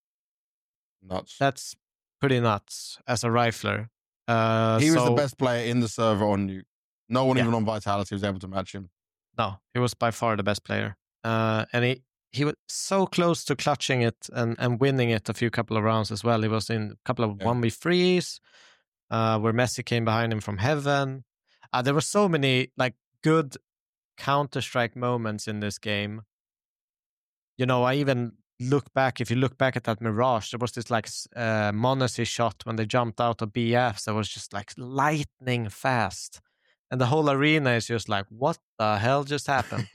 Speaker 1: Nuts.
Speaker 2: That's pretty nuts as a rifler.
Speaker 1: He was the best player in the server on Nuke. No one even on Vitality was able to match him.
Speaker 2: No, he was by far the best player. And he was so close to clutching it and winning it a couple of rounds as well. He was in a couple of 1v3s where m0NESY came behind him from heaven. There were so many like good Counter-Strike moments in this game. I even if you look back at that Mirage, there was this like m0NESY shot when they jumped out of BFs that was just like lightning fast. And the whole arena is just like, what the hell just happened?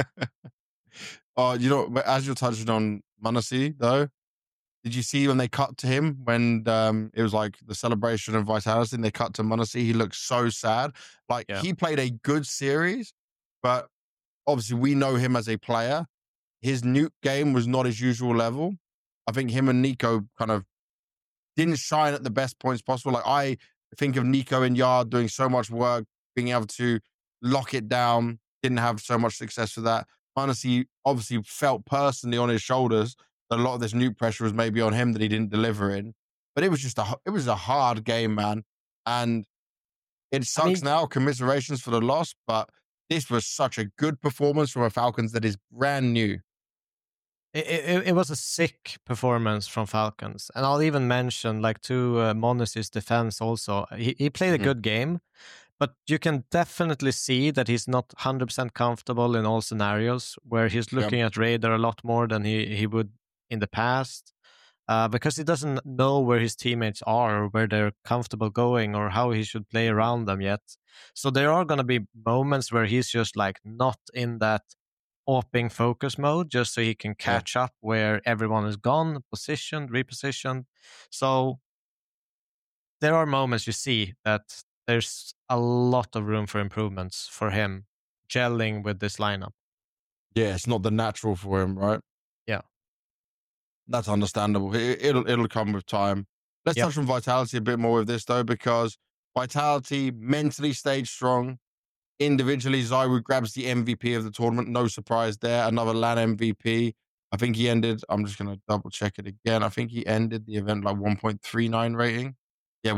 Speaker 1: As you're touching on m0NESY, though, did you see when they cut to him when it was like the celebration of Vitality and they cut to m0NESY? He looked so sad. He played a good series, but obviously we know him as a player. His Nuke game was not his usual level. I think him and NiKo kind of didn't shine at the best points possible. Like I think of NiKo and Yard doing so much work, being able to lock it down, didn't have so much success with that. m0NESY obviously felt personally on his shoulders that a lot of this Nuke pressure was maybe on him that he didn't deliver in. But it was just a hard game, man. And it sucks now. Commiserations for the loss, but this was such a good performance from a Falcons that is brand new.
Speaker 2: It was a sick performance from Falcons. And I'll even mention, like, to m0NESY's defense also. He played a good game, but you can definitely see that he's not 100% comfortable in all scenarios, where he's looking at Radar a lot more than he would in the past. because he doesn't know where his teammates are or where they're comfortable going or how he should play around them yet. So there are going to be moments where he's just like not in that opping focus mode just so he can catch up where everyone is gone, positioned, repositioned. So there are moments you see that there's a lot of room for improvements for him gelling with this lineup.
Speaker 1: Yeah, it's not the natural for him, right?
Speaker 2: Yeah.
Speaker 1: That's understandable. It'll come with time. Let's touch on Vitality a bit more with this, though, because Vitality mentally stayed strong. Individually, ZywOo grabs the MVP of the tournament. No surprise there. Another LAN MVP. I think he ended, I'm just going to double check it again. I think he ended the event like 1.39 rating. Yeah,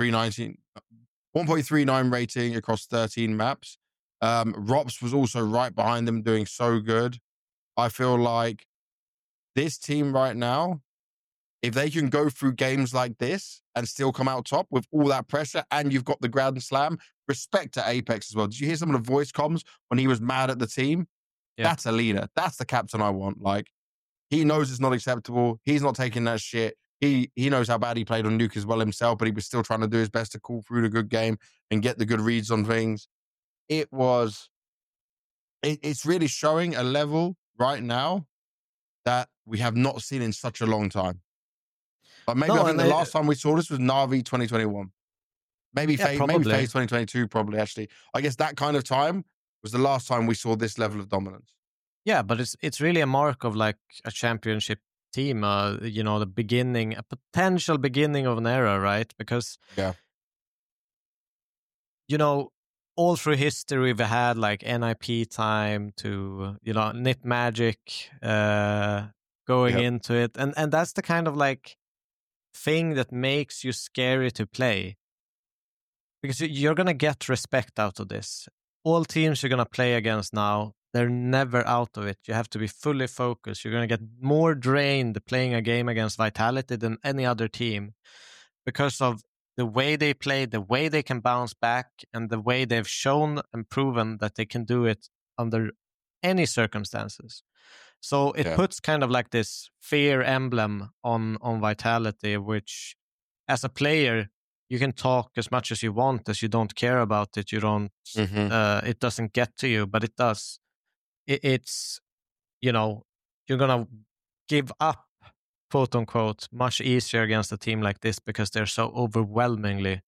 Speaker 1: 1.39 rating across 13 maps. Rops was also right behind them, doing so good. I feel like this team right now, if they can go through games like this and still come out top with all that pressure, and you've got the Grand Slam, respect to Apex as well. Did you hear some of the voice comms when he was mad at the team? Yeah. That's a leader. That's the captain I want. Like, he knows it's not acceptable. He's not taking that shit. He knows how bad he played on Nuke as well himself, but he was still trying to do his best to call through the good game and get the good reads on things. It's really showing a level right now that we have not seen in such a long time. But maybe I think the last time we saw this was Na'Vi 2021. Maybe FaZe 2022, probably, actually. I guess that kind of time was the last time we saw this level of dominance.
Speaker 2: Yeah, but it's really a mark of like a championship team, the beginning, a potential beginning of an era, right? Because, all through history, we've had like NIP time to, Nip Magic going into it. And that's the kind of like thing that makes you scary to play. Because you're going to get respect out of this. All teams you're going to play against now, they're never out of it. You have to be fully focused. You're going to get more drained playing a game against Vitality than any other team because of the way they play, the way they can bounce back, and the way they've shown and proven that they can do it under any circumstances. So it puts kind of like this fear emblem on Vitality, which as a player, you can talk as much as you want, as you don't care about it. You don't, it doesn't get to you, but it does. It's, you're going to give up, quote unquote, much easier against a team like this because they're so overwhelmingly,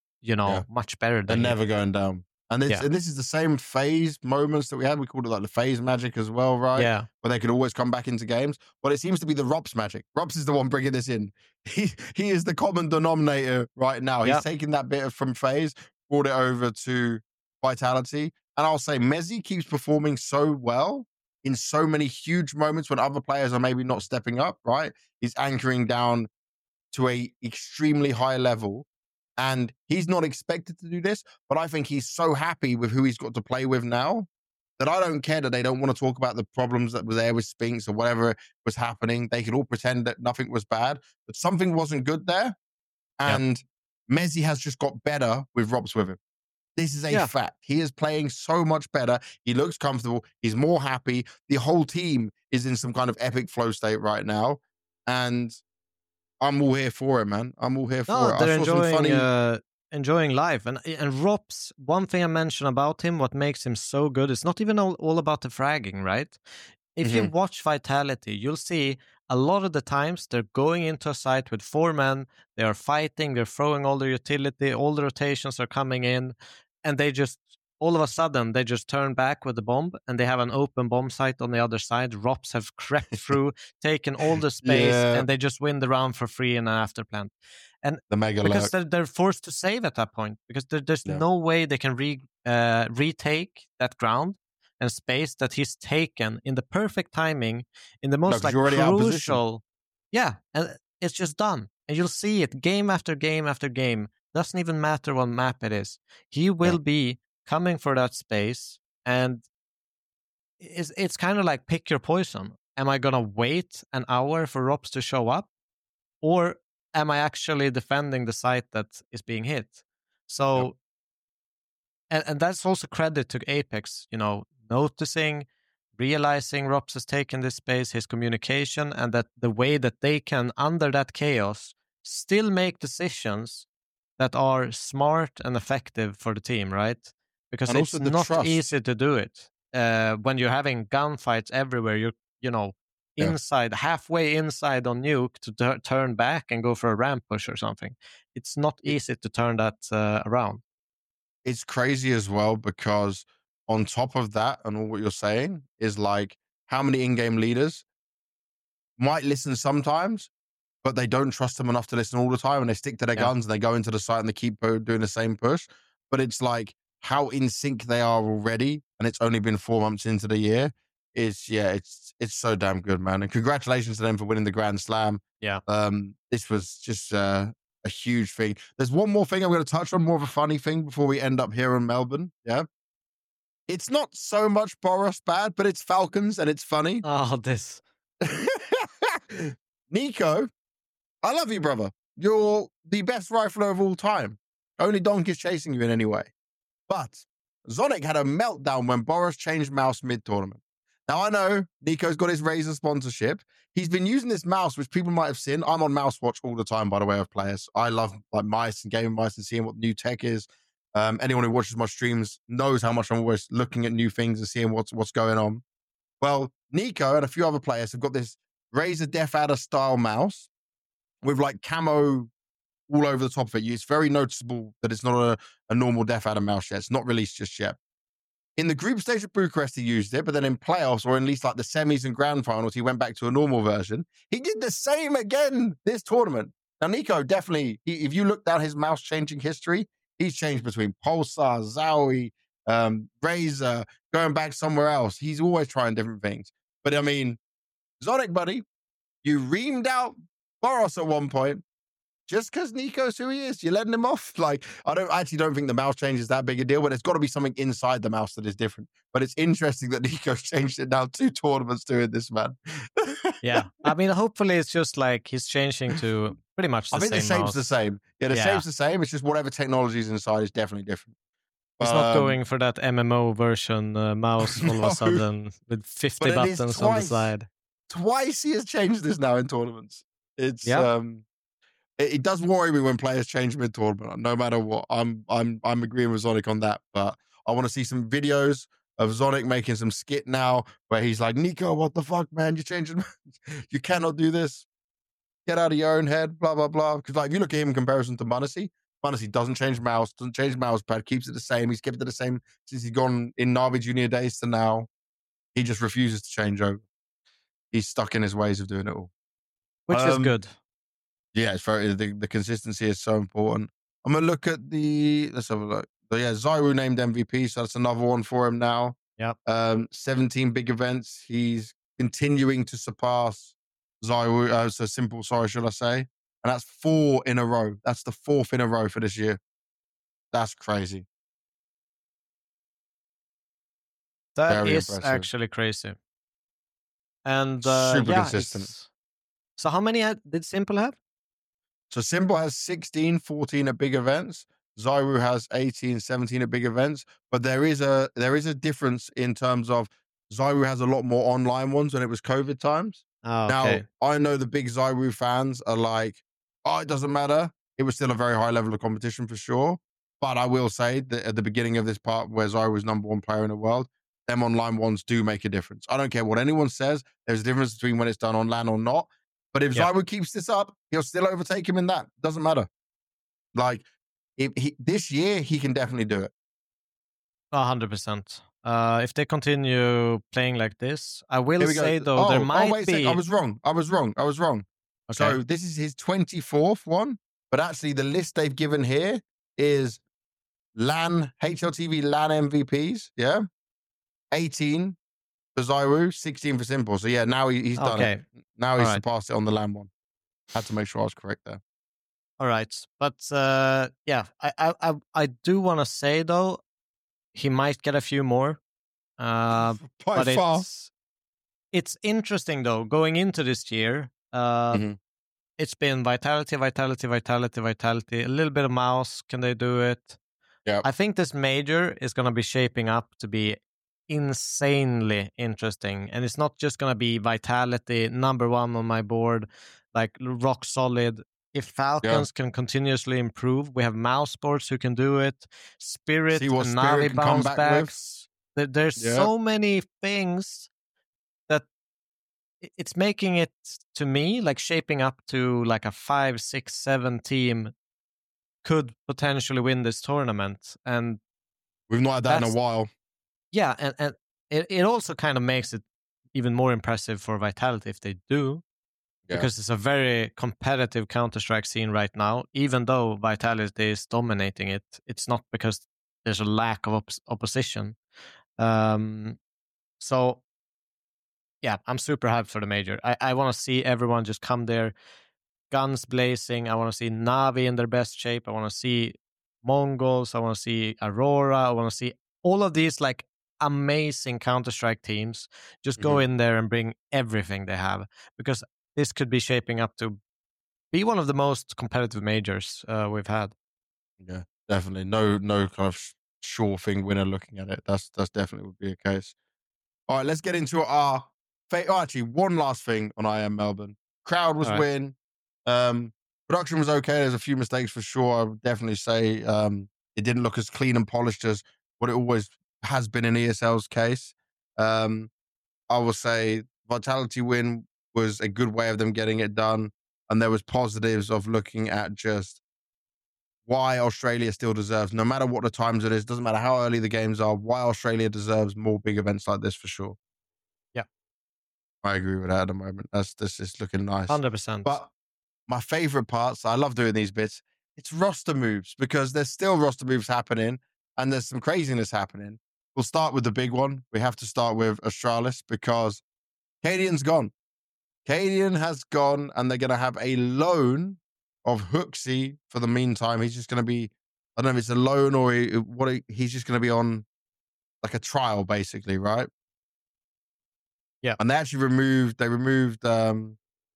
Speaker 2: much better than
Speaker 1: they're never going down. And this is the same FaZe moments that we had. We called it like the FaZe magic as well, right?
Speaker 2: Yeah.
Speaker 1: Where they could always come back into games. But it seems to be the Rops magic. Rops is the one bringing this in. He is the common denominator right now. He's taking that bit from FaZe, brought it over to Vitality. And I'll say Mezzy keeps performing so well in so many huge moments when other players are maybe not stepping up, right? He's anchoring down to a extremely high level. And he's not expected to do this, but I think he's so happy with who he's got to play with now that I don't care that they don't want to talk about the problems that were there with Spinks or whatever was happening. They could all pretend that nothing was bad, but something wasn't good there. And Mezzy has just got better with Rops with him. This is a fact. He is playing so much better. He looks comfortable. He's more happy. The whole team is in some kind of epic flow state right now. And I'm all here for it, man. I'm all here for it.
Speaker 2: They're enjoying life. And Rops, one thing I mentioned about him, what makes him so good, it's not even all about the fragging, right? If you watch Vitality, you'll see a lot of the times they're going into a site with 4 men, they are fighting, they're throwing all their utility, all the rotations are coming in, and they just, all of a sudden, they just turn back with the bomb, and they have an open bomb site on the other side. Rops have crept through, taken all the space, and they just win the round for free in an afterplant. And
Speaker 1: the mega
Speaker 2: because they're forced to save at that point, because there's no way they can retake that ground and space that he's taken in the perfect timing, in the most crucial. Yeah, and it's just done. And you'll see it game after game after game. Doesn't even matter what map it is. He will be coming for that space, and it's kind of like pick your poison. Am I going to wait an hour for Rops to show up? Or am I actually defending the site that is being hit? So, and that's also credit to Apex, noticing, realizing Rops has taken this space, his communication, and that the way that they can, under that chaos, still make decisions that are smart and effective for the team, right? Because
Speaker 1: And
Speaker 2: it's
Speaker 1: also the
Speaker 2: not
Speaker 1: trust.
Speaker 2: easy to do it. When you're having gunfights everywhere, you know, inside, halfway inside on Nuke to turn back and go for a ramp push or something. It's not easy to turn that around.
Speaker 1: It's crazy as well because on top of that and all what you're saying is like how many in-game leaders might listen sometimes, but they don't trust them enough to listen all the time, and they stick to their guns and they go into the site and they keep doing the same push. But it's like how in sync they are already, and it's only been 4 months into the year. It's so damn good, man. And congratulations to them for winning the Grand Slam.
Speaker 2: Yeah.
Speaker 1: This was just a huge thing. There's one more thing I'm going to touch on, more of a funny thing before we end up here in Melbourne. Yeah. It's not so much Boros bad, but it's Falcons and it's funny.
Speaker 2: Oh, this.
Speaker 1: Nico, I love you, brother. You're the best rifler of all time. Only Donk is chasing you in any way. But Zonic had a meltdown when Boros changed mouse mid-tournament. Now, I know Nico's got his Razer sponsorship. He's been using this mouse, which people might have seen. I'm on MouseWatch all the time, by the way, of players. I love like mice and gaming mice and seeing what new tech is. Anyone who watches my streams knows how much I'm always looking at new things and seeing what's going on. Well, Nico and a few other players have got this Razer Death Adder style mouse with like camo all over the top of it. It's very noticeable that it's not a normal Death Adder mouse yet. It's not released just yet. In the group stage of Bucharest, he used it, but then in playoffs, or at least like the semis and grand finals, he went back to a normal version. He did the same again this tournament. Now, Nico, definitely, if you look down his mouse changing history, he's changed between Pulsar, Zowie, Razer, going back somewhere else. He's always trying different things. But I mean, Zonic, buddy, you reamed out Boros at one point. Just because Nico's who he is, you're letting him off. Like, I actually don't think the mouse change is that big a deal, but it's got to be something inside the mouse that is different. But it's interesting that Nico's changed it now 2 tournaments doing this, man.
Speaker 2: Yeah. I mean, hopefully it's just like he's changing to pretty much the same mouse.
Speaker 1: I think the shape's the same. Yeah, the shape's the same. It's just whatever technology is inside is definitely different.
Speaker 2: He's not going for that MMO version mouse all of a sudden with 50 buttons on the side.
Speaker 1: Twice he has changed this now in tournaments. It's it does worry me when players change mid-tournament, no matter what. I'm agreeing with Zonic on that, but I want to see some videos of Zonic making some skit now where he's like, Nico, what the fuck, man? You're changing. You cannot do this. Get out of your own head, blah, blah, blah. Because like, if you look at him in comparison to Munacy doesn't change mouse, doesn't change mouse pad, keeps it the same. He's kept it the same since he's gone in Na'Vi Junior days to now. He just refuses to change over. He's stuck in his ways of doing it all.
Speaker 2: Which is good.
Speaker 1: Yeah, it's very the consistency is so important. I'm gonna look at let's have a look. So yeah, Zyru named MVP, so that's another one for him now.
Speaker 2: Yeah.
Speaker 1: 17 big events. He's continuing to surpass Zyru. So Simple, sorry, should I say? And that's 4 in a row. That's the 4th in a row for this year. That's crazy.
Speaker 2: That very is impressive. Actually crazy. And
Speaker 1: super consistent.
Speaker 2: So how many did Simple have?
Speaker 1: So Simple has 16, 14 at big events. Zyru has 18, 17 at big events. But there is a difference in terms of Zyru has a lot more online ones when it was COVID times.
Speaker 2: Oh, okay.
Speaker 1: Now, I know the big Zyru fans are like, oh, it doesn't matter. It was still a very high level of competition for sure. But I will say that at the beginning of this part where Zyru was #1 player in the world, them online ones do make a difference. I don't care what anyone says. There's a difference between when it's done on LAN or not. But if Zyru keeps this up, he'll still overtake him in that. Doesn't matter. Like, this year, he can definitely do it.
Speaker 2: 100%. If they continue playing like this, I will say, though, there might be...
Speaker 1: I was wrong. Okay. So this is his 24th one. But actually, the list they've given here is LAN, HLTV LAN MVPs, yeah? 18 for Zyru, 16 for Simple. So yeah, now he's done it. Now he's surpassed it on the LAN one. Had to make sure I was correct there.
Speaker 2: All right. But yeah, I do want to say, though, he might get a few more.
Speaker 1: By far.
Speaker 2: It's interesting, though, going into this year. It's been Vitality, a little bit of Mouse. Can they do it?
Speaker 1: Yeah.
Speaker 2: I think this major is going to be shaping up to be insanely interesting. And it's not just going to be Vitality, number one on my board, like rock solid. If Falcons can continuously improve, we have Mouse Sports who can do it. Spirit
Speaker 1: See what
Speaker 2: and
Speaker 1: Spirit
Speaker 2: Navi
Speaker 1: can come
Speaker 2: bounce
Speaker 1: back
Speaker 2: backs. There's so many things that it's making it, to me, like shaping up to like a 5, 6, 7 team could potentially win this tournament. And
Speaker 1: we've not had that in a while.
Speaker 2: Yeah, and it also kind of makes it even more impressive for Vitality if they do. Because it's a very competitive Counter-Strike scene right now. Even though Vitality is dominating it, it's not because there's a lack of opposition. So, yeah, I'm super hyped for the major. I want to see everyone just come there, guns blazing. I want to see Navi in their best shape. I want to see Mongols. I want to see Aurora. I want to see all of these like amazing Counter-Strike teams just go in there and bring everything they have, because this could be shaping up to be one of the most competitive majors we've had.
Speaker 1: Yeah, definitely. No kind of sure thing winner looking at it. That's definitely would be a case. All right, let's get into our actually, one last thing on IM Melbourne. Crowd was win. Production was okay. There's a few mistakes for sure. I would definitely say it didn't look as clean and polished as what it always has been in ESL's case. I will say Vitality win was a good way of them getting it done. And there was positives of looking at just why Australia still deserves, no matter what the times it is, doesn't matter how early the games are, why Australia deserves more big events like this for sure.
Speaker 2: Yeah.
Speaker 1: I agree with that at the moment. This is looking nice.
Speaker 2: 100%.
Speaker 1: But my favorite parts, I love doing these bits, it's roster moves, because there's still roster moves happening and there's some craziness happening. We'll start with the big one. We have to start with Astralis, because Cadian's gone. Cadian has gone, and they're going to have a loan of HooXi for the meantime. He's just going to be, I don't know if it's a loan or he's just going to be on like a trial, basically, right?
Speaker 2: Yeah.
Speaker 1: And they removed Casper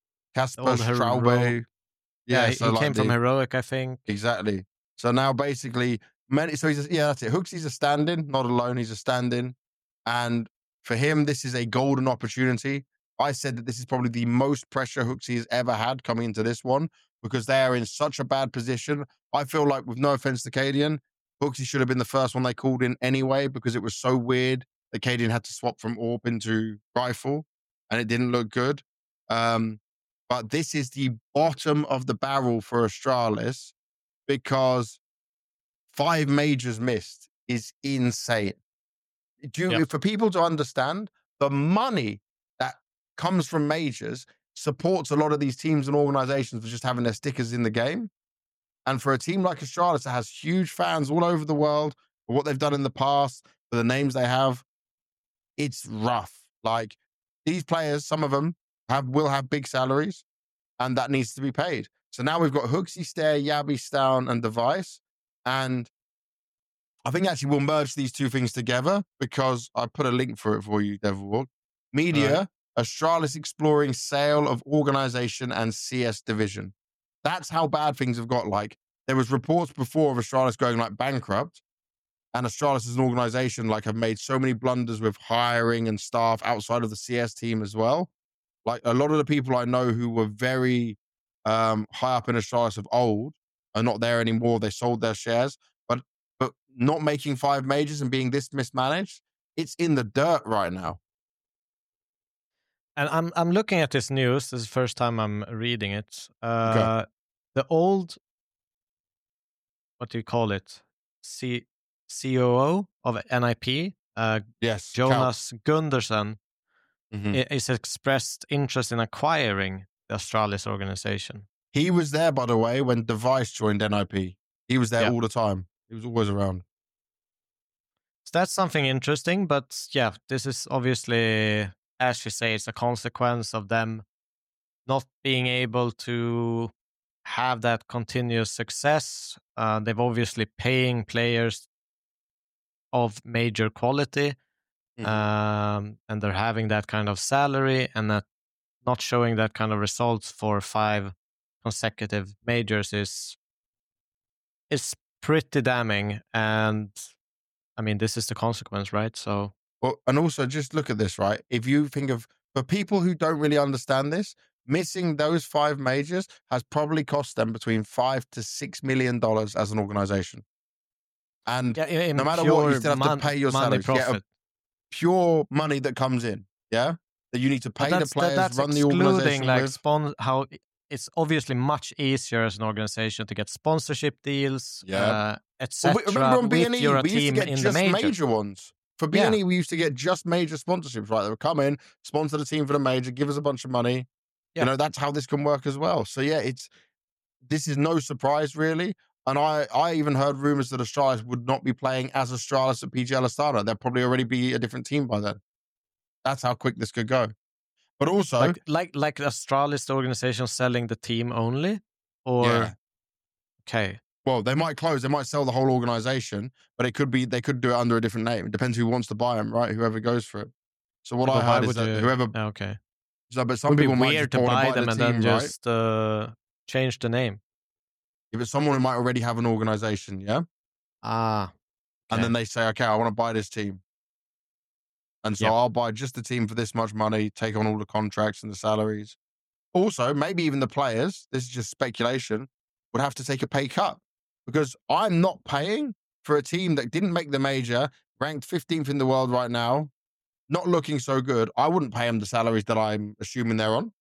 Speaker 1: Straube.
Speaker 2: Yeah, he came from Heroic, I think.
Speaker 1: Exactly. So now basically, that's it. HooXi's a stand-in, not a loan. He's a stand-in. And for him, this is a golden opportunity. I said that this is probably the most pressure HooXi has ever had coming into this one, because they are in such a bad position. I feel like, with no offense to Cadian, HooXi should have been the first one they called in anyway, because it was so weird that Cadian had to swap from AWP into Rifle, and it didn't look good. But this is the bottom of the barrel for Astralis, because 5 majors missed is insane. For people to understand, the money that comes from majors supports a lot of these teams and organizations for just having their stickers in the game. And for a team like Astralis that has huge fans all over the world for what they've done in the past, for the names they have, it's rough. Like, these players, some of them will have big salaries, and that needs to be paid. So now we've got HooXi, Stare, Yabi, Stown, and Device. And I think actually we'll merge these two things together, because I put a link for it for you, Devilwalk. Media, Astralis exploring sale of organization and CS division. That's how bad things have got. Like, there was reports before of Astralis going like bankrupt, and Astralis as an organization have made so many blunders with hiring and staff outside of the CS team as well. Like, a lot of the people I know who were very high up in Astralis of old are not there anymore. They sold their shares, but not making 5 majors and being this mismanaged, it's in the dirt right now.
Speaker 2: And I'm looking at this news. This is the first time I'm reading it. The old, what do you call it? COO of NIP,
Speaker 1: yes,
Speaker 2: Jonas Gunderson, is expressed interest in acquiring the Astralis organization.
Speaker 1: He was there, by the way, when Device joined NIP. He was there all the time. He was always around.
Speaker 2: So that's something interesting. But yeah, this is obviously, as you say, it's a consequence of them not being able to have that continuous success. They've obviously paying players of major quality, and they're having that kind of salary, and that not showing that kind of results for 5 consecutive majors is pretty damning. And I mean, this is the consequence, right? So
Speaker 1: Well, and also just look at this, right? If you think of, for people who don't really understand this, missing those 5 majors has probably cost them between $5 to $6 million as an organization. And
Speaker 2: Yeah,
Speaker 1: no
Speaker 2: in
Speaker 1: matter what, you
Speaker 2: pure
Speaker 1: still have to pay your
Speaker 2: money
Speaker 1: salaries. Yeah,
Speaker 2: profit.
Speaker 1: pure money that comes in. Yeah, that you need to
Speaker 2: But
Speaker 1: pay the players,
Speaker 2: that's
Speaker 1: run the
Speaker 2: excluding
Speaker 1: organization
Speaker 2: like
Speaker 1: with.
Speaker 2: how it's obviously much easier as an organization to get sponsorship deals,
Speaker 1: Yeah. Well,
Speaker 2: etc.
Speaker 1: remember on
Speaker 2: if
Speaker 1: B&E,
Speaker 2: you're a
Speaker 1: we used to
Speaker 2: team
Speaker 1: get
Speaker 2: in the
Speaker 1: just
Speaker 2: major.
Speaker 1: major ones. For
Speaker 2: Yeah.
Speaker 1: B&E, we used to get just major sponsorships, right? They would come in, sponsor the team for the major, give us a bunch of money.
Speaker 2: Yeah.
Speaker 1: You know, that's how this can work as well. So yeah, this is no surprise really. And I even heard rumors that Astralis would not be playing as Astralis at PGL Astana. There'll probably already be a different team by then. That's how quick this could go. But also,
Speaker 2: like Astralis, the organization selling the team only, or
Speaker 1: yeah.
Speaker 2: Okay.
Speaker 1: Well, they might close. They might sell the whole organization, but they could do it under a different name. It depends who wants to buy them, right? Whoever goes for it. So what I
Speaker 2: But why
Speaker 1: heard is
Speaker 2: would
Speaker 1: that
Speaker 2: you?
Speaker 1: whoever.
Speaker 2: Okay.
Speaker 1: So, but
Speaker 2: It
Speaker 1: some
Speaker 2: would be
Speaker 1: people might just
Speaker 2: weird to
Speaker 1: want to
Speaker 2: buy
Speaker 1: buy
Speaker 2: them
Speaker 1: the
Speaker 2: and then
Speaker 1: team, right?
Speaker 2: just change the name.
Speaker 1: If it's someone who might already have an organization, yeah.
Speaker 2: Ah. Okay.
Speaker 1: And then they say, okay, I want to buy this team. And so I'll buy just the team for this much money, take on all the contracts and the salaries. Also, maybe even the players, this is just speculation, would have to take a pay cut because I'm not paying for a team that didn't make the major, ranked 15th in the world right now, not looking so good. I wouldn't pay them the salaries that I'm assuming they're on.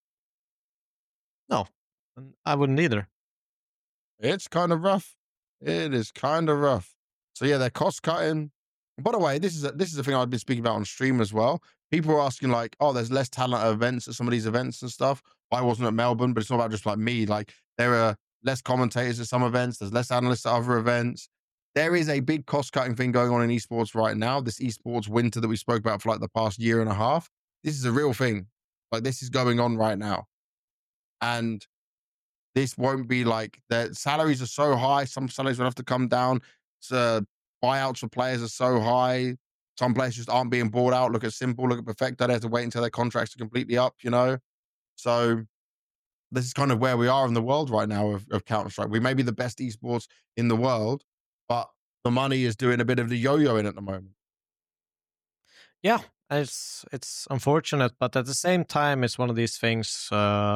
Speaker 2: No, I wouldn't either.
Speaker 1: It's kind of rough. It is kind of rough. So yeah, they're cost cutting. By the way, this is a thing I've been speaking about on stream as well. People are asking like, oh, there's less talent at events at some of these events and stuff. I wasn't at Melbourne, but it's not about just like me. Like there are less commentators at some events. There's less analysts at other events. There is a big cost cutting thing going on in esports right now. This esports winter that we spoke about for like the past year and a half. This is a real thing. Like this is going on right now. And this won't be like their salaries are so high. Some salaries will have to come down. So buyouts for players are so high. Some players just aren't being bought out. Look at Simple, look at Perfecto. They have to wait until their contracts are completely up, you know? So this is kind of where we are in the world right now of Counter-Strike. We may be the best esports in the world, but the money is doing a bit of the yo-yoing at the moment.
Speaker 2: Yeah, it's unfortunate, but at the same time, it's one of these things.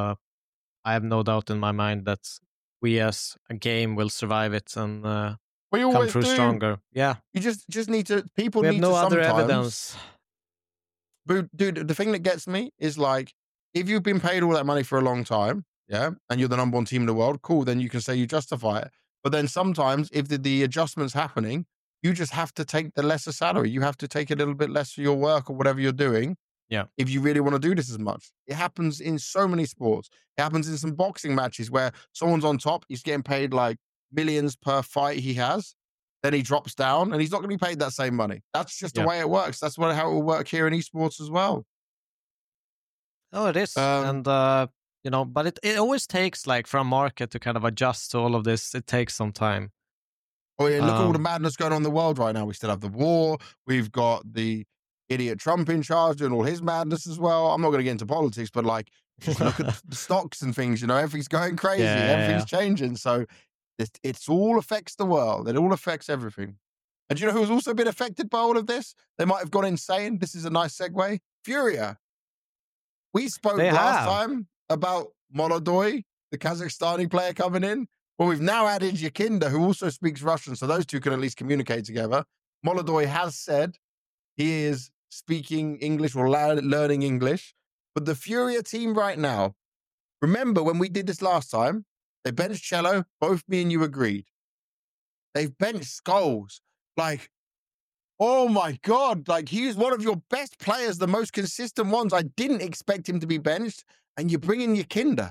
Speaker 2: I have no doubt in my mind that we as a game will survive it and
Speaker 1: we
Speaker 2: come
Speaker 1: always
Speaker 2: through
Speaker 1: do.
Speaker 2: stronger. Yeah,
Speaker 1: you just need to. People
Speaker 2: we
Speaker 1: need
Speaker 2: have no
Speaker 1: to
Speaker 2: other
Speaker 1: sometimes,
Speaker 2: evidence.
Speaker 1: But dude, the thing that gets me is like, if you've been paid all that money for a long time, yeah, and you're the number one team in the world, cool, then you can say you justify it. But then sometimes if the adjustment's happening, you just have to take the lesser salary. You have to take a little bit less for your work or whatever you're doing.
Speaker 2: Yeah.
Speaker 1: If you really want to do this as much. It happens in so many sports. It happens in some boxing matches where someone's on top, he's getting paid like millions per fight he has. Then he drops down and he's not going to be paid that same money. That's just the way it works. That's how it will work here in esports as well.
Speaker 2: Oh, it is. And, you know, but it always takes like for a market to kind of adjust to all of this. It takes some time.
Speaker 1: Oh, yeah, look at all the madness going on in the world right now. We still have the war. We've got the idiot Trump in charge doing all his madness as well. I'm not going to get into politics, but like, just look at the stocks and things, you know, everything's going crazy. Everything's changing. So it's all affects the world. It all affects everything. And do you know who's also been affected by all of this? They might have gone insane. This is a nice segue. Furia. We spoke last time about Molodoi, the Kazakhstani player coming in. Well, we've now added Yakinda, who also speaks Russian, so those two can at least communicate together. Molodoi has said he is speaking English or learning English. But the Furia team right now, remember when we did this last time, they benched Cello, both me and you agreed. They've benched Skulls. Like, oh my God, like he's one of your best players, the most consistent ones. I didn't expect him to be benched, and you're bringing Yakinda.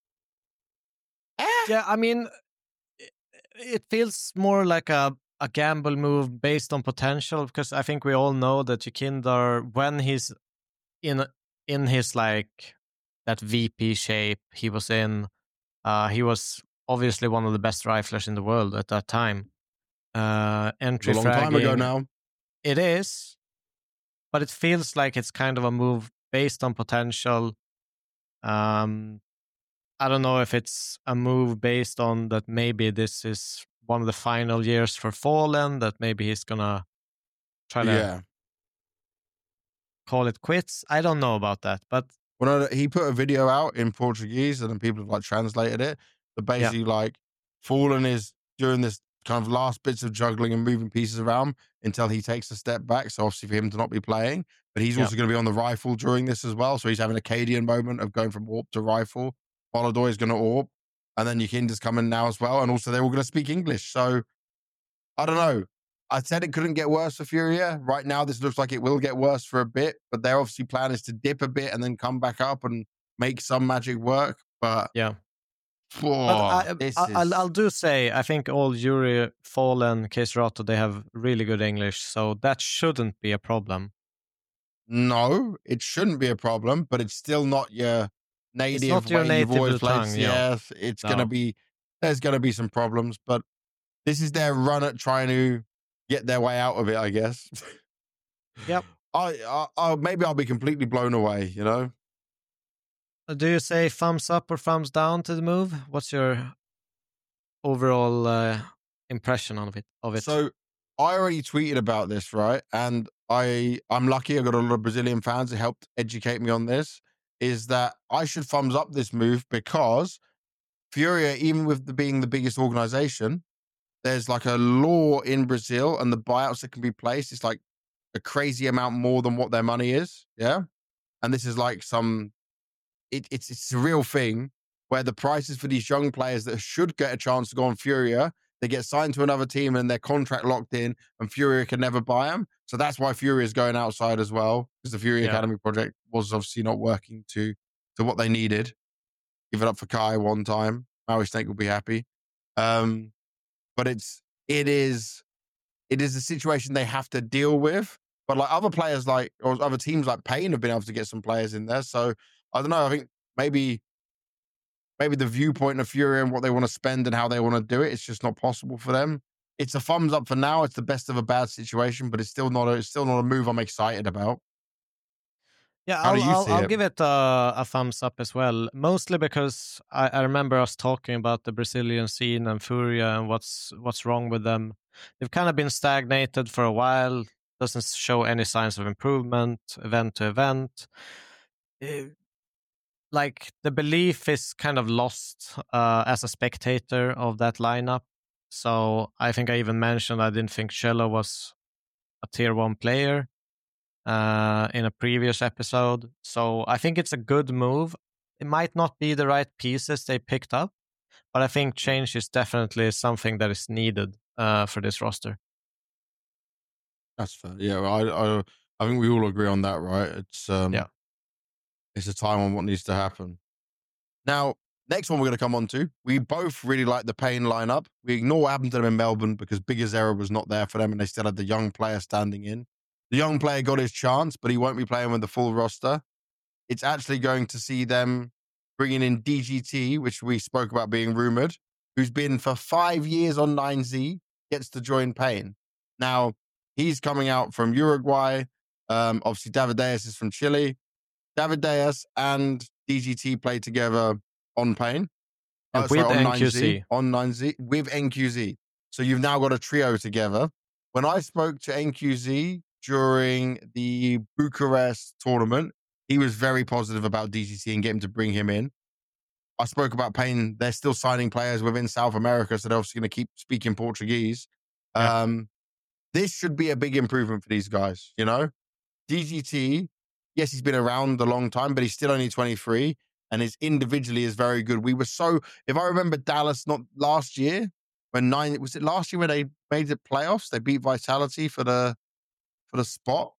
Speaker 2: Yeah, I mean, it feels more like a gamble move based on potential, because I think we all know that Yakinda, when he's in his like that VP shape he was in, he was obviously one of the best riflers in the world at that time. Entry
Speaker 1: a long time ago now.
Speaker 2: It is, but it feels like it's kind of a move based on potential. I don't know if it's a move based on that maybe this is one of the final years for Fallen, that maybe he's gonna try to call it quits. I don't know about that, but
Speaker 1: well, no, he put a video out in Portuguese, and then people have like translated it. But basically, like Fallen is doing this kind of last bits of juggling and moving pieces around until he takes a step back. So obviously for him to not be playing, but he's also going to be on the rifle during this as well. So he's having a Cadian moment of going from AWP to rifle. Volador is going to AWP, and then Yukinda's coming now as well. And also they're all going to speak English. So I don't know. I said it couldn't get worse for Furia. Right now, this looks like it will get worse for a bit, but their obviously plan is to dip a bit and then come back up and make some magic work. But
Speaker 2: yeah.
Speaker 1: But
Speaker 2: I'll do say, I think all Yuri, Fallen, Case-Rato, they have really good English, so that shouldn't be a problem.
Speaker 1: No, it shouldn't be a problem, but it's still not your native
Speaker 2: not your
Speaker 1: way you've always played
Speaker 2: tongue,
Speaker 1: CS. It's going to be, there's going to be some problems, but this is their run at trying to get their way out of it, I guess.
Speaker 2: Yep.
Speaker 1: Maybe I'll be completely blown away, you know?
Speaker 2: Do you say thumbs up or thumbs down to the move? What's your overall impression of it?
Speaker 1: So I already tweeted about this, right? And I'm lucky. I got a lot of Brazilian fans who helped educate me on this. Is that I should thumbs up this move because Furia, even with being the biggest organization, there's like a law in Brazil, and the buyouts that can be placed, it's like a crazy amount more than what their money is. Yeah, and this is like it's a real thing where the prices for these young players that should get a chance to go on Furia, they get signed to another team and their contract locked in, and Furia can never buy them. So that's why Furia is going outside as well, because the Furia Academy project was obviously not working to what they needed. Give it up for Kai one time. Maui Snake will be happy. But it is a situation they have to deal with. But like other players, or other teams like Pain have been able to get some players in there. So I don't know. I think maybe the viewpoint of Furia and what they want to spend and how they want to do it, it's just not possible for them. It's a thumbs up for now. It's the best of a bad situation, but it's still not a move I'm excited about.
Speaker 2: Yeah, I'll give it a thumbs up as well. Mostly because I remember us talking about the Brazilian scene and Furia and what's wrong with them. They've kind of been stagnated for a while. Doesn't show any signs of improvement, event to event. Like the belief is kind of lost as a spectator of that lineup. So I think I even mentioned I didn't think Cello was a tier 1 player in a previous episode. So I think it's a good move. It might not be the right pieces they picked up, but I think change is definitely something that is needed for this roster.
Speaker 1: That's fair. Yeah, I think we all agree on that, right? It's it's a time on what needs to happen. Now, next one we're going to come on to, we both really like the Pain lineup. We ignore what happened to them in Melbourne because Big Azera was not there for them and they still had the young player standing in. The young player got his chance, but he won't be playing with the full roster. It's actually going to see them bringing in DGT, which we spoke about being rumored, who's been for 5 years on 9Z, gets to join Pain. Now, he's coming out from Uruguay. Obviously, David Deas is from Chile. David Deas and DGT played together on Pain.
Speaker 2: With NQZ.
Speaker 1: On 9Z with NQZ. So you've now got a trio together. When I spoke to NQZ during the Bucharest tournament, he was very positive about DGT and getting to bring him in. I spoke about Pain. They're still signing players within South America, so they're obviously going to keep speaking Portuguese. Yeah. This should be a big improvement for these guys, you know? DGT, yes, he's been around a long time, but he's still only 23, and his individually is very good. We were if I remember Dallas, not last year, was it last year when they made the playoffs? They beat Vitality for the spot.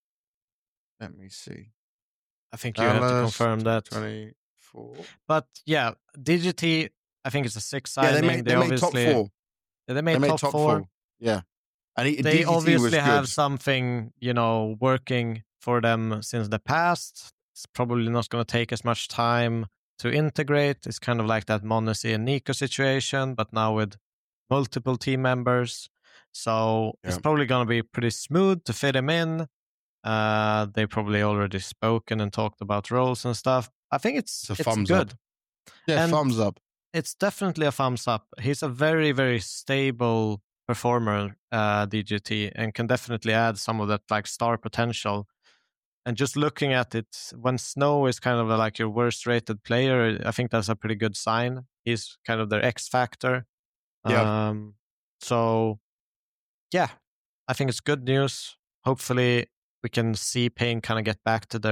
Speaker 1: Let me see.
Speaker 2: I think you have to confirm that.
Speaker 1: 24.
Speaker 2: But yeah, DGT, I think it's a 6 signing.
Speaker 1: Yeah, they made top 4.
Speaker 2: Yeah, they made top 4.
Speaker 1: Yeah. And
Speaker 2: they
Speaker 1: DGT
Speaker 2: obviously have something, working for them since the past. It's probably not going to take as much time to integrate. It's kind of like that m0NESY and NiKo situation, but now with multiple team members. So it's probably going to be pretty smooth to fit him in. They probably already spoken and talked about roles and stuff. I think it's
Speaker 1: thumbs
Speaker 2: good.
Speaker 1: Up. Yeah, and thumbs up.
Speaker 2: It's definitely a thumbs up. He's a very, very stable performer, DGT, and can definitely add some of that like star potential. And just looking at it, when Snow is kind of like your worst rated player, I think that's a pretty good sign. He's kind of their X factor.
Speaker 1: Yeah.
Speaker 2: So yeah, I think it's good news. Hopefully we can see Pain kind of get back to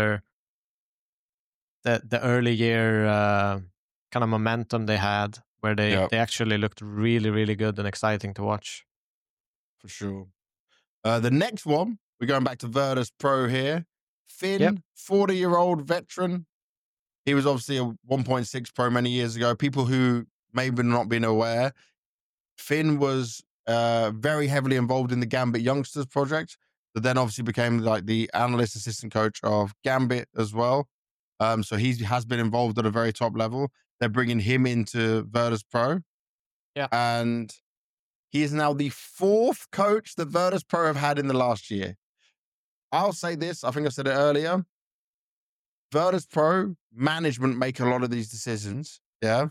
Speaker 2: the early year kind of momentum they had, where they actually looked really, really good and exciting to watch.
Speaker 1: For sure. The next one, we're going back to Virtus Pro here. Finn, 40-year-old veteran. He was obviously a 1.6 pro many years ago. People who maybe not been aware, Finn was very heavily involved in the Gambit Youngsters project, but then obviously became like the analyst assistant coach of Gambit as well. So he has been involved at a very top level. They're bringing him into Virtus Pro.
Speaker 2: Yeah.
Speaker 1: And he is now the 4th coach that Virtus Pro have had in the last year. I'll say this, I think I said it earlier. Virtus Pro management make a lot of these decisions. Yeah.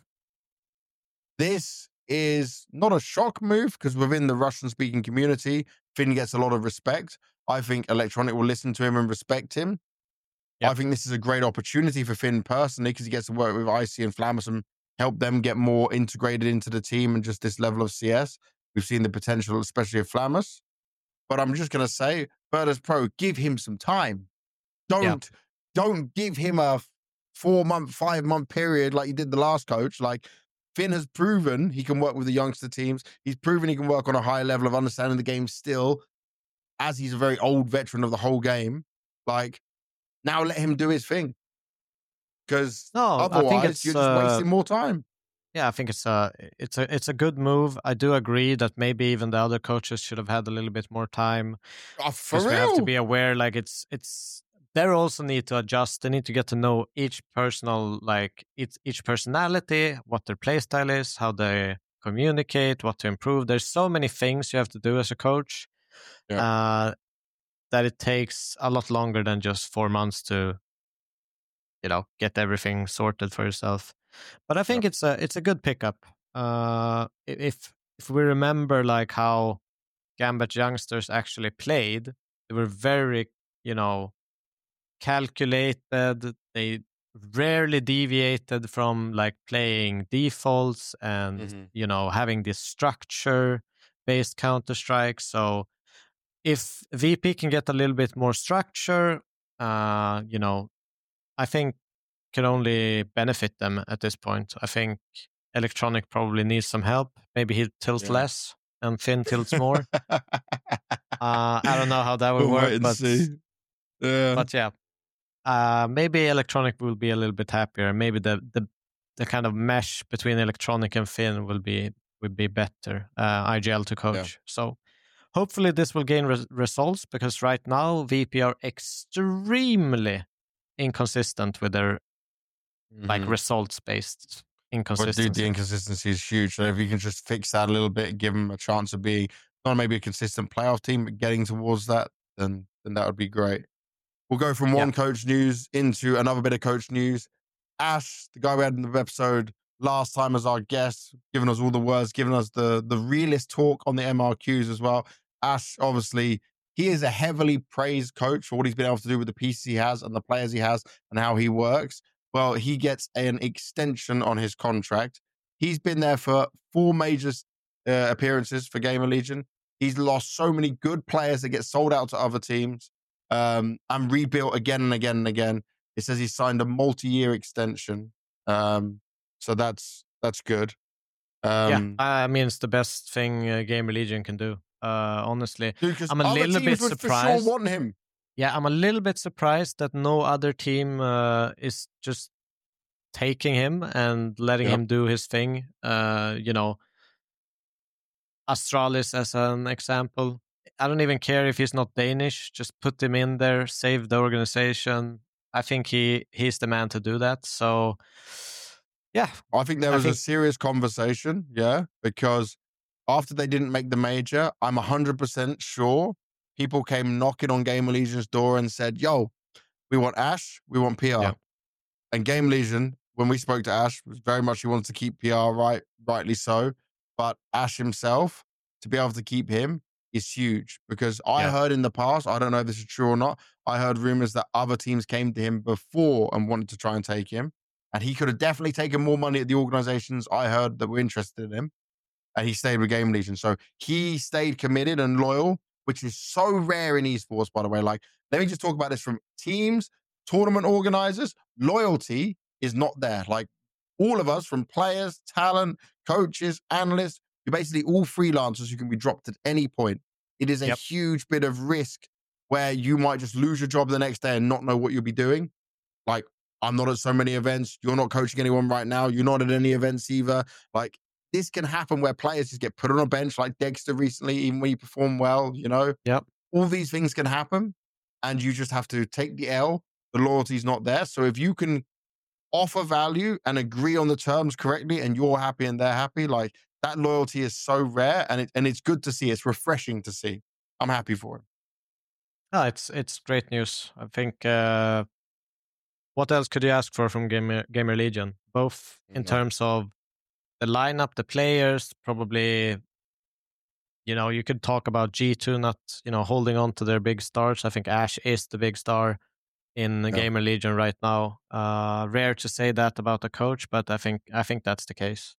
Speaker 1: This is not a shock move because within the Russian-speaking community, Finn gets a lot of respect. I think Electronic will listen to him and respect him. I think this is a great opportunity for Finn personally because he gets to work with Icy and Flammus and help them get more integrated into the team and just this level of CS. We've seen the potential, especially of Flammus. But I'm just going to say, Virtus Pro, give him some time. Don't give him a 4-month, 5-month period like you did the last coach. Like, Finn has proven he can work with the youngster teams. He's proven he can work on a high level of understanding the game still, as he's a very old veteran of the whole game. Like, now let him do his thing. Because otherwise, you're just wasting more time.
Speaker 2: Yeah, I think it's a good move. I do agree that maybe even the other coaches should have had a little bit more time.
Speaker 1: For real?
Speaker 2: We have to be aware, like it's they also need to adjust. They need to get to know each each personality, what their playstyle is, how they communicate, what to improve. There's so many things you have to do as a coach that it takes a lot longer than just 4 months to, get everything sorted for yourself. But I think it's a good pickup. If we remember like how Gambit Youngsters actually played, they were very, calculated. They rarely deviated from like playing defaults and having this structure based Counter-Strike. So if VP can get a little bit more structure, I think can only benefit them at this point. I think Electronic probably needs some help. Maybe he tilts less and Finn tilts more. I don't know how that would work, but maybe Electronic will be a little bit happier. Maybe the kind of mesh between Electronic and Finn will be better. IGL to coach. So hopefully this will gain results because right now VP are extremely inconsistent with their like results-based inconsistency.
Speaker 1: But dude, the inconsistency is huge. So if you can just fix that a little bit, give them a chance of being not maybe a consistent playoff team, but getting towards that, then that would be great. We'll go from one coach news into another bit of coach news. Ash, the guy we had in the episode last time as our guest, giving us all the words, giving us the realist talk on the MRQs as well. Ash, obviously, he is a heavily praised coach for what he's been able to do with the pieces he has and the players he has and how he works. Well, he gets an extension on his contract. He's been there for 4 major appearances for Gamer Legion. He's lost so many good players that get sold out to other teams and rebuilt again and again and again. It says he signed a multi-year extension. So that's good.
Speaker 2: I mean, it's the best thing Gamer Legion can do. Honestly,
Speaker 1: dude,
Speaker 2: I'm a little bit surprised.
Speaker 1: For sure want him.
Speaker 2: Yeah, I'm a little bit surprised that no other team is just taking him and letting him do his thing. Astralis as an example. I don't even care if he's not Danish. Just put him in there, save the organization. I think he's the man to do that. So, yeah.
Speaker 1: I think there was a serious conversation, because after they didn't make the major, I'm 100% sure people came knocking on Gamer Legion's door and said, yo, we want Ash, we want PR. Yeah. And Gamer Legion, when we spoke to Ash, was very much he wants to keep PR, rightly so. But Ash himself, to be able to keep him, is huge because I
Speaker 2: Yeah.
Speaker 1: heard in the past, I don't know if this is true or not, I heard rumors that other teams came to him before and wanted to try and take him. And he could have definitely taken more money at the organizations I heard that were interested in him. And he stayed with Game Legion. So he stayed committed and loyal, which is so rare in esports, by the way. Like, let me just talk about this from teams, tournament organizers. Loyalty is not there. Like, all of us, from players, talent, coaches, analysts, you're basically all freelancers who can be dropped at any point. It is a
Speaker 2: Yep.
Speaker 1: huge bit of risk where you might just lose your job the next day and not know what you'll be doing. Like, I'm not at so many events. You're not coaching anyone right now. You're not at any events either. Like, this can happen where players just get put on a bench, like Dexter recently, even when you perform well, you know?
Speaker 2: Yep.
Speaker 1: All these things can happen, and you just have to take the L. The loyalty's not there. So if you can offer value and agree on the terms correctly and you're happy and they're happy, like, that loyalty is so rare, and it's good to see. It's refreshing to see. I'm happy for him.
Speaker 2: It's great news. I think what else could you ask for from Gamer Legion? Both in
Speaker 1: No.
Speaker 2: terms of the lineup, the players, probably, you know, you could talk about G2 not, you know, holding on to their big stars. I think Ash is the big star in
Speaker 1: Yeah.
Speaker 2: Gamer Legion right now. Rare to say that about a coach, but I think that's the case.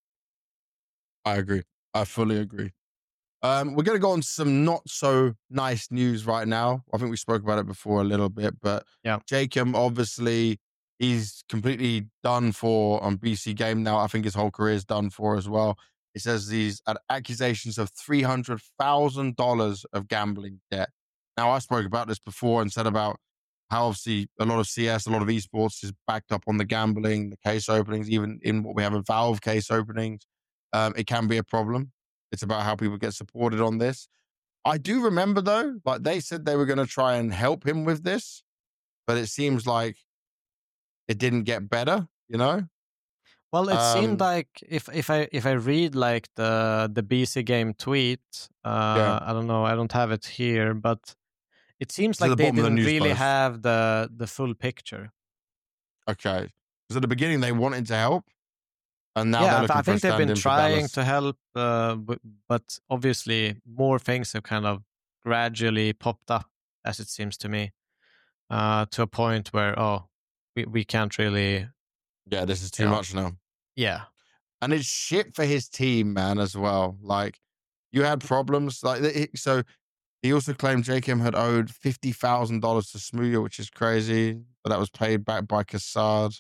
Speaker 1: I agree. I fully agree. We're going to go on to some not so nice news right now. I think we spoke about it before a little bit, but
Speaker 2: Yeah.
Speaker 1: Jacob, obviously, he's completely done for on BC Game now. I think his whole career is done for as well. It says these accusations of $300,000 of gambling debt. Now, I spoke about this before and said about how obviously a lot of CS, a lot of esports is backed up on the gambling, the case openings, even in what we have in Valve case openings. It can be a problem. It's about how people get supported on this. I do remember though, like they said they were going to try and help him with this, but it seems like it didn't get better, you know?
Speaker 2: Well, it seemed
Speaker 1: Um,
Speaker 2: like if I read like the BC Game tweet,
Speaker 1: yeah.
Speaker 2: I don't know, I don't have it here, but it seems
Speaker 1: It's at
Speaker 2: like
Speaker 1: the
Speaker 2: they
Speaker 1: bottom of the
Speaker 2: didn't
Speaker 1: news
Speaker 2: really
Speaker 1: post.
Speaker 2: have the full picture.
Speaker 1: Okay. Because at the beginning they wanted to help, and now they're
Speaker 2: Yeah,
Speaker 1: looking
Speaker 2: I
Speaker 1: for a
Speaker 2: think they've been
Speaker 1: stand-in for
Speaker 2: trying
Speaker 1: Dallas.
Speaker 2: to help, but obviously more things have kind of gradually popped up, as it seems to me, to a point where we can't really,
Speaker 1: Yeah, this is
Speaker 2: you
Speaker 1: too
Speaker 2: know,
Speaker 1: much now.
Speaker 2: yeah,
Speaker 1: And it's shit for his team, man, as well. Like, you had problems. So he also claimed Jacob had owed $50,000 to Smooya, which is crazy, but that was paid back by Kassad.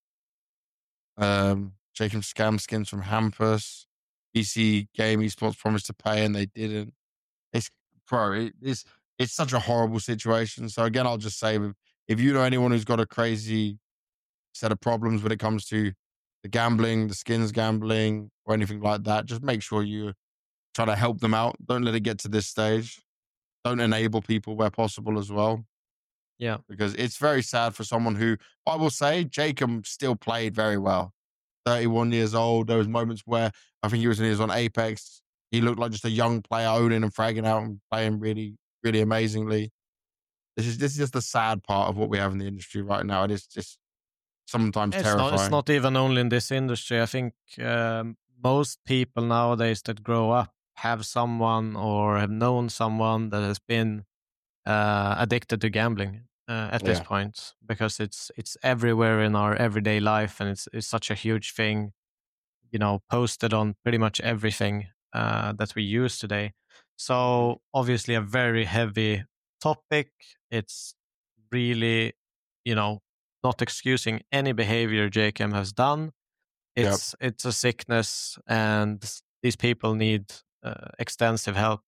Speaker 1: Jacob scam skins from Hampus. PC Game Esports promised to pay and they didn't. It's it's such a horrible situation. So again, I'll just say, if you know anyone who's got a crazy set of problems when it comes to the gambling, the skins gambling, or anything like that, just make sure you try to help them out. Don't let it get to this stage. Don't enable people where possible as well,
Speaker 2: yeah.
Speaker 1: because it's very sad for someone who, I will say, Jacob still played very well. 31 years old. There was moments where I think he was on Apex. He looked like just a young player owning and fragging out and playing really, really amazingly. This is just the sad part of what we have in the industry right now. It is just sometimes
Speaker 2: It's not. It's
Speaker 1: terrifying.
Speaker 2: not even only in this industry. I think most people nowadays that grow up have someone or have known someone that has been addicted to gambling at this
Speaker 1: Yeah.
Speaker 2: point, because it's everywhere in our everyday life, and it's such a huge thing, you know, posted on pretty much everything that we use today. So obviously a very heavy topic. It's really, you know, not excusing any behavior JKM has done.
Speaker 1: Yep.
Speaker 2: It's a sickness, and these people need extensive help.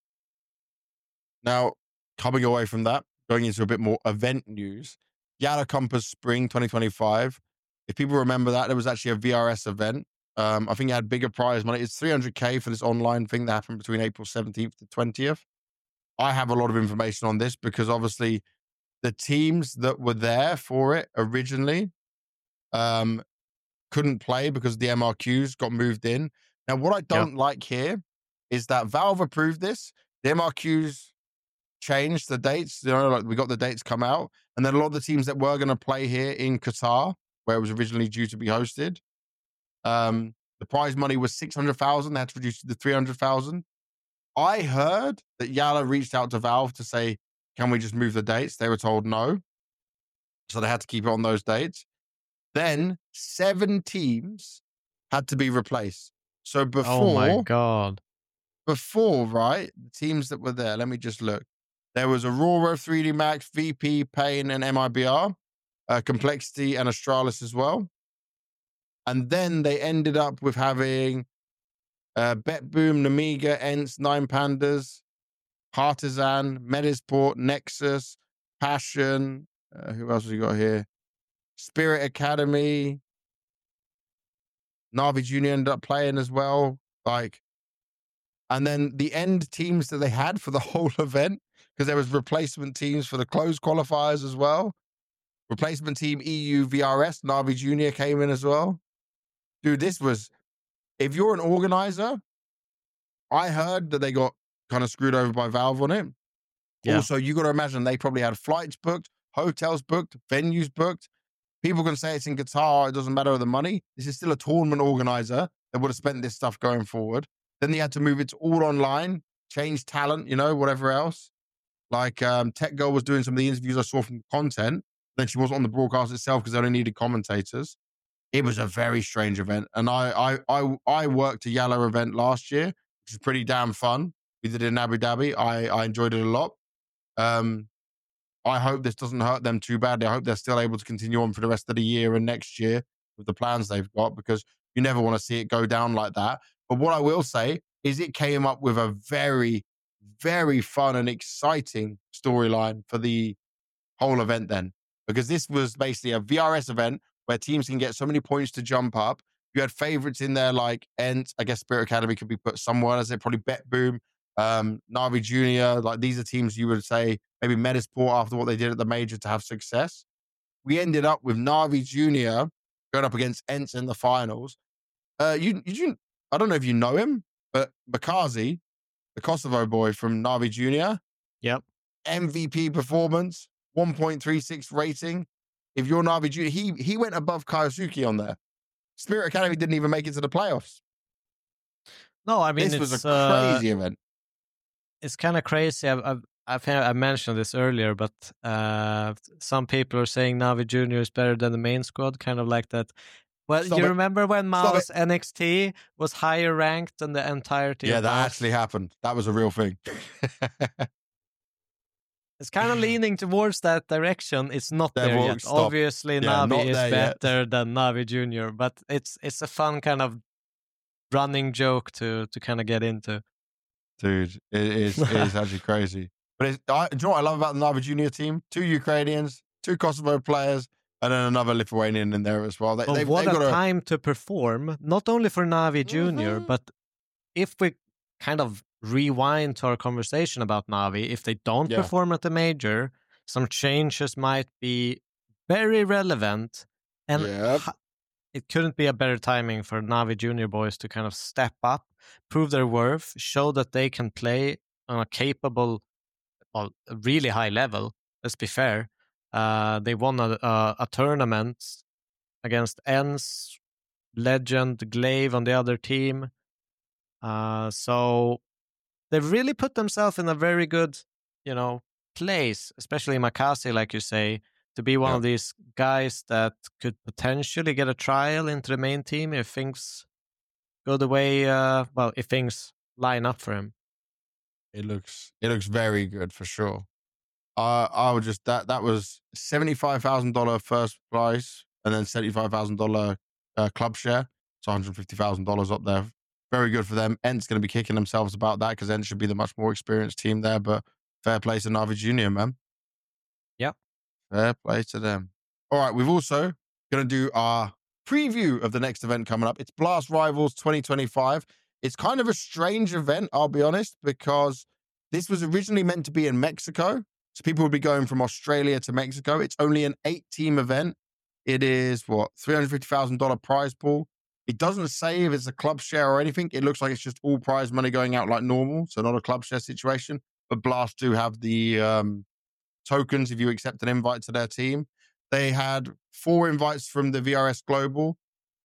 Speaker 1: Now, coming away from that, going into a bit more event news, Yada Compass Spring 2025. If people remember that, there was actually a VRS event. I think it had bigger prize money. It's 300K for this online thing that happened between April 17th to 20th. I have a lot of information on this because obviously the teams that were there for it originally couldn't play because the MRQs got moved in. Now, what I don't like here is that Valve approved this. The MRQs changed the dates. You know, like we got the dates come out, and then a lot of the teams that were going to play here in Qatar, where it was originally due to be hosted, the prize money was 600,000. They had to reduce it to 300,000. I heard that Yalla reached out to Valve to say, can we just move the dates? They were told no. So they had to keep it on those dates. Then 7 teams had to be replaced. So
Speaker 2: Oh my God.
Speaker 1: before, right, the teams that were there, let me just look. There was Aurora, 3D Max, VP, Pain, and MIBR, Complexity, and Astralis as well. And then they ended up with having BetBoom, Namiga, Ents, Nine Pandas, Partisan, Medisport, Nexus, Passion. Who else have we got here? Spirit Academy. Navi Junior ended up playing as well. And then the end teams that they had for the whole event, because there was replacement teams for the closed qualifiers as well. Replacement team EU VRS, Navi Junior came in as well. Dude, this was, if you're an organizer, I heard that they got kind of screwed over by Valve on it.
Speaker 2: Yeah.
Speaker 1: Also, you got to imagine they probably had flights booked, hotels booked, venues booked. People can say it's in Qatar, it doesn't matter the money. This is still a tournament organizer that would have spent this stuff going forward. Then they had to move it to all online, change talent, whatever else. Like Tech Girl was doing some of the interviews I saw from content. Then she wasn't on the broadcast itself because they only needed commentators. It was a very strange event. And I worked a Yalla event last year, which was pretty damn fun. We did it in Abu Dhabi. I enjoyed it a lot. I hope this doesn't hurt them too badly. I hope they're still able to continue on for the rest of the year and next year with the plans they've got, because you never want to see it go down like that. But what I will say is it came up with a very, very fun and exciting storyline for the whole event then, because this was basically a VRS event where teams can get so many points to jump up. You had favorites in there like Ent, I guess Spirit Academy could be put somewhere, as it probably BetBoom, Navi Junior. Like these are teams you would say maybe Medisport after what they did at the major to have success. We ended up with Navi Junior going up against Ents in the finals. I don't know if you know him, but Bakazi, the Kosovo boy from Navi Junior.
Speaker 2: Yep.
Speaker 1: MVP performance, 1.36 rating. If you're Navi Junior, he went above Kaiosuke on there. Spirit Academy didn't even make it to the playoffs.
Speaker 2: No, I mean,
Speaker 1: this was a crazy event.
Speaker 2: It's kind of crazy. I mentioned this earlier, but some people are saying Navi Junior is better than the main squad, kind of like that. Well, remember when Mao's NXT was higher ranked than the entirety of
Speaker 1: that actually happened. That was a real thing.
Speaker 2: It's kind of leaning towards that direction. It's not there yet. Stop. Obviously, Navi is better than Navi Junior, but it's a fun kind of running joke to kind of get into.
Speaker 1: Dude, it is actually crazy. But do you know what I love about the Navi Junior team? 2 Ukrainians, 2 Kosovo players, and then another Lithuanian in there as well.
Speaker 2: They've got a time to perform, not only for Navi Junior, but if we kind of rewind to our conversation about Navi, if they don't perform at the major, some changes might be very relevant. And it couldn't be a better timing for Navi Junior boys to kind of step up, prove their worth, show that they can play on a capable, really high level. Let's be fair. They won a tournament against Ents, Legend, Glaive on the other team. So they've really put themselves in a very good, place, especially Makasi, like you say, to be one of these guys that could potentially get a trial into the main team if things go the way, if things line up for him.
Speaker 1: It looks very good for sure. I would just that was $75,000 first prize and then $75,000 club share. It's $150,000 up there. Very good for them. Ent's going to be kicking themselves about that because Ent should be the much more experienced team there. But fair play to Navi Junior, man.
Speaker 2: Yep.
Speaker 1: Fair play to them. All right, we've also going to do our preview of the next event coming up. It's Blast Rivals 2025. It's kind of a strange event, I'll be honest, because this was originally meant to be in Mexico. So people would be going from Australia to Mexico. It's only an 8-team event. It is, $350,000 prize pool. It doesn't say if it's a club share or anything. It looks like it's just all prize money going out like normal, so not a club share situation. But Blast do have the tokens if you accept an invite to their team. They had 4 invites from the VRS Global.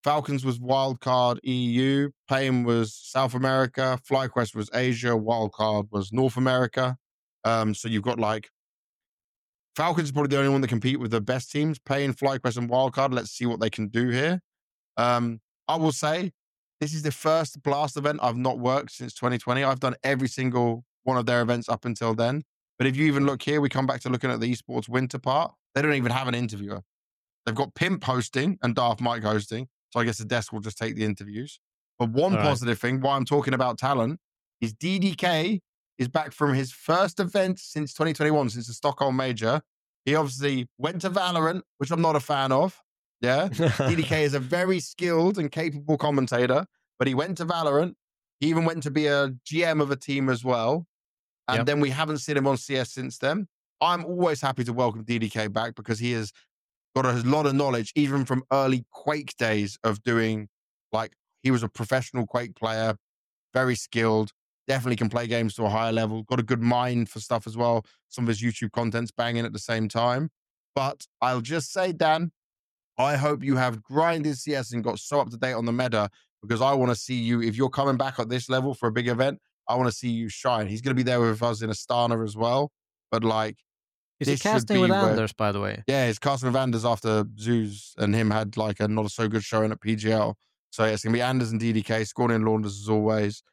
Speaker 1: Falcons was wildcard EU. Pain was South America. FlyQuest was Asia. Wildcard was North America. So you've got like Falcons is probably the only one that compete with the best teams. Pain, FlyQuest, and Wildcard. Let's see what they can do here. I will say this is the first Blast event I've not worked since 2020. I've done every single one of their events up until then. But if you even look here, we come back to looking at the esports winter part. They don't even have an interviewer. They've got Pimp hosting and Darth Mike hosting. So I guess the desk will just take the interviews. But one positive thing, why I'm talking about talent, is DDK is back from his first event since 2021, since the Stockholm Major. He obviously went to Valorant, which I'm not a fan of. Yeah. DDK is a very skilled and capable commentator, but he went to Valorant. He even went to be a GM of a team as well. And then we haven't seen him on CS since then. I'm always happy to welcome DDK back because he has got a lot of knowledge, even from early Quake days of doing, like, he was a professional Quake player, very skilled, definitely can play games to a higher level, got a good mind for stuff as well. Some of his YouTube content's banging at the same time. But I'll just say, Dan, I hope you have grinded CS and got so up to date on the meta, because I want to see you, if you're coming back at this level for a big event, I want to see you shine. He's going to be there with us in Astana as well. But like,
Speaker 2: is he casting with Anders, by the way?
Speaker 1: Yeah, he's casting with Anders after Zeus and him had like a not so good showing at PGL. So yeah, it's going to be Anders and DDK, scoring in Launders as always.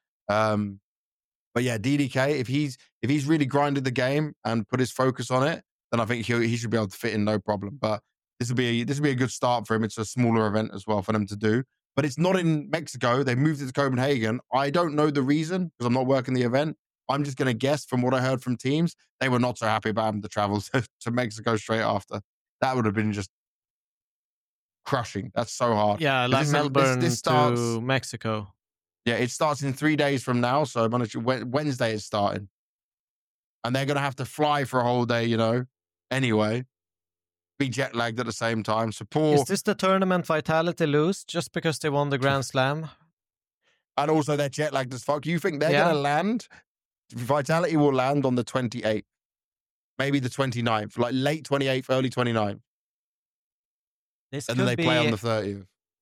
Speaker 1: But yeah, DDK, if he's really grinded the game and put his focus on it, then I think he should be able to fit in no problem. But this will be a good start for him. It's a smaller event as well for them to do. But it's not in Mexico. They moved it to Copenhagen. I don't know the reason because I'm not working the event. I'm just going to guess from what I heard from teams. They were not so happy about having to travel to Mexico straight after. That would have been just crushing. That's so hard.
Speaker 2: Yeah, like Melbourne to Mexico.
Speaker 1: Yeah, it starts in 3 days from now. So Wednesday is starting. And they're going to have to fly for a whole day, anyway. Be jet lagged at the same time. So
Speaker 2: Is this the tournament Vitality lose just because they won the Grand Slam?
Speaker 1: And also they're jet lagged as fuck. You think they're going to land? Vitality will land on the 28th. Maybe the 29th. Like late 28th, early 29th. And then they play on the 30th.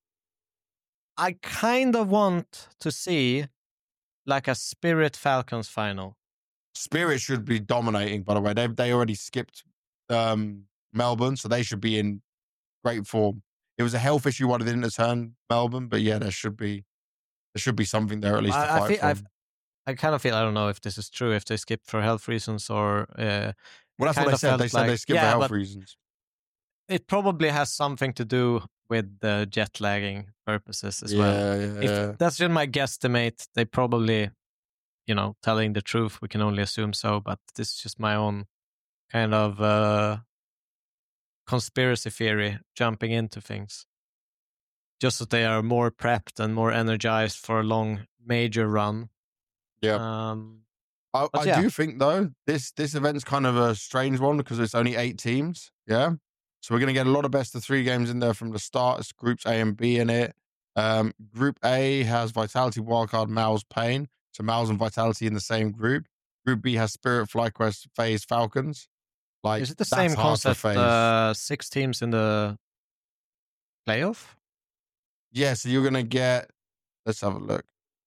Speaker 2: I kind of want to see like a Spirit Falcons final.
Speaker 1: Spirit should be dominating, by the way. They already skipped Melbourne, so they should be in great form. It was a health issue why they didn't return Melbourne, but yeah, there should be something there at least to fight for.
Speaker 2: I kind of feel, I don't know if this is true, if they skipped for health reasons or...
Speaker 1: well, that's what they said. They said they skipped for health reasons.
Speaker 2: It probably has something to do with the jet lagging purposes as well.
Speaker 1: Yeah.
Speaker 2: That's just my guesstimate. They probably, telling the truth. We can only assume so, but this is just my own kind of conspiracy theory jumping into things. Just that they are more prepped and more energized for a long major run.
Speaker 1: Yeah. I do think, though, this event's kind of a strange one because it's only 8 teams. Yeah. So we're going to get a lot of best of 3 games in there from the start. It's groups A and B in it. Group A has Vitality, Wildcard, Mouse, Pain. So Mouse and Vitality in the same group. Group B has Spirit, FlyQuest, FaZe, Falcons. Like,
Speaker 2: is it the same concept? 6 teams in the playoff?
Speaker 1: Yeah, so you're going to get... Let's have a look.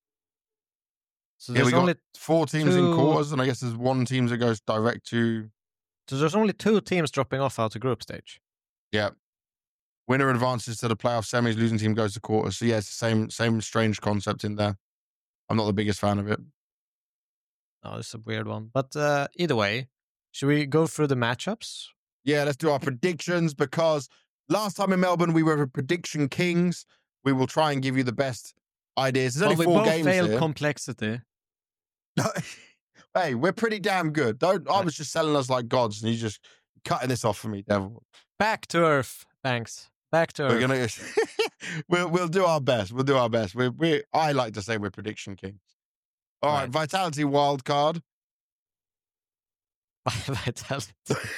Speaker 2: So there's only
Speaker 1: 4 teams in quarters, and I guess there's 1 team that goes direct to...
Speaker 2: So there's only 2 teams dropping off out of group stage.
Speaker 1: Yeah. Winner advances to the playoff semis, losing team goes to quarters. So yeah, it's the same strange concept in there. I'm not the biggest fan of it.
Speaker 2: No, it's a weird one. But either way, should we go through the matchups?
Speaker 1: Yeah, let's do our predictions, because last time in Melbourne, we were prediction kings. We will try and give you the best ideas. There's only 4 games
Speaker 2: failed
Speaker 1: here.
Speaker 2: Complexity.
Speaker 1: Hey, we're pretty damn good. I was just selling us like gods, and you're just cutting this off for me, Devil.
Speaker 2: Back to earth. Thanks. Back to
Speaker 1: earth. We'll do our best. We'll do our best. I like to say we're prediction kings. All right, Vitality wildcard.
Speaker 2: Vitality.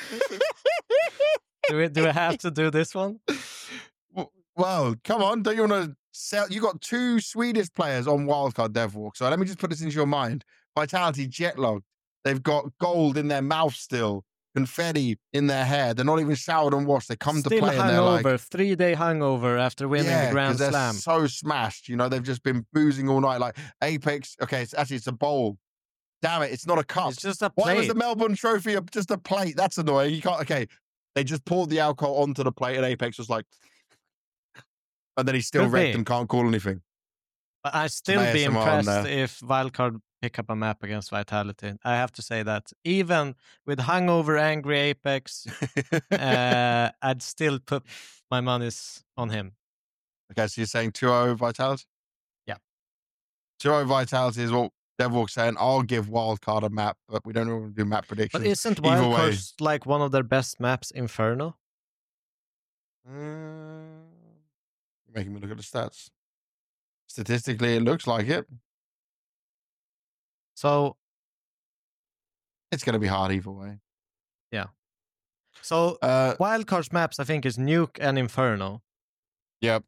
Speaker 2: Do we have to do this one?
Speaker 1: Well, come on. Don't you want to sell? You got 2 Swedish players on wildcard Devwalk. So let me just put this into your mind. Vitality jetlogged. They've got gold in their mouth still. confetti in their hair. They're not even showered and washed. They come
Speaker 2: Still
Speaker 1: to play and they're like,
Speaker 2: 3-day hangover after winning the Grand
Speaker 1: they're
Speaker 2: Slam.
Speaker 1: so smashed. You know, they've just been boozing all night. Like Apex, okay, it's a bowl. Damn it, it's not a cup.
Speaker 2: It's just a plate.
Speaker 1: Why was the Melbourne Trophy just a plate? That's annoying. You can't. Okay, they just poured the alcohol onto the plate, and Apex was like, and then he's still wrecked and can't call anything.
Speaker 2: But I'd still be impressed if Wildcard pick up a map against Vitality. I have to say that. Even with hungover, angry Apex, I'd still put my monies on him.
Speaker 1: Okay, so you're saying 2-0 Vitality?
Speaker 2: Yeah.
Speaker 1: 2-0 Vitality is what Devil's saying. I'll give Wildcard a map, but we don't want to do map predictions.
Speaker 2: But isn't Wildcard like one of their best maps, Inferno?
Speaker 1: You're making me look at the stats. Statistically, it looks like it.
Speaker 2: So
Speaker 1: it's going to be hard either way.
Speaker 2: Yeah. So Wildcard's maps, I think, is Nuke and Inferno.
Speaker 1: Yep.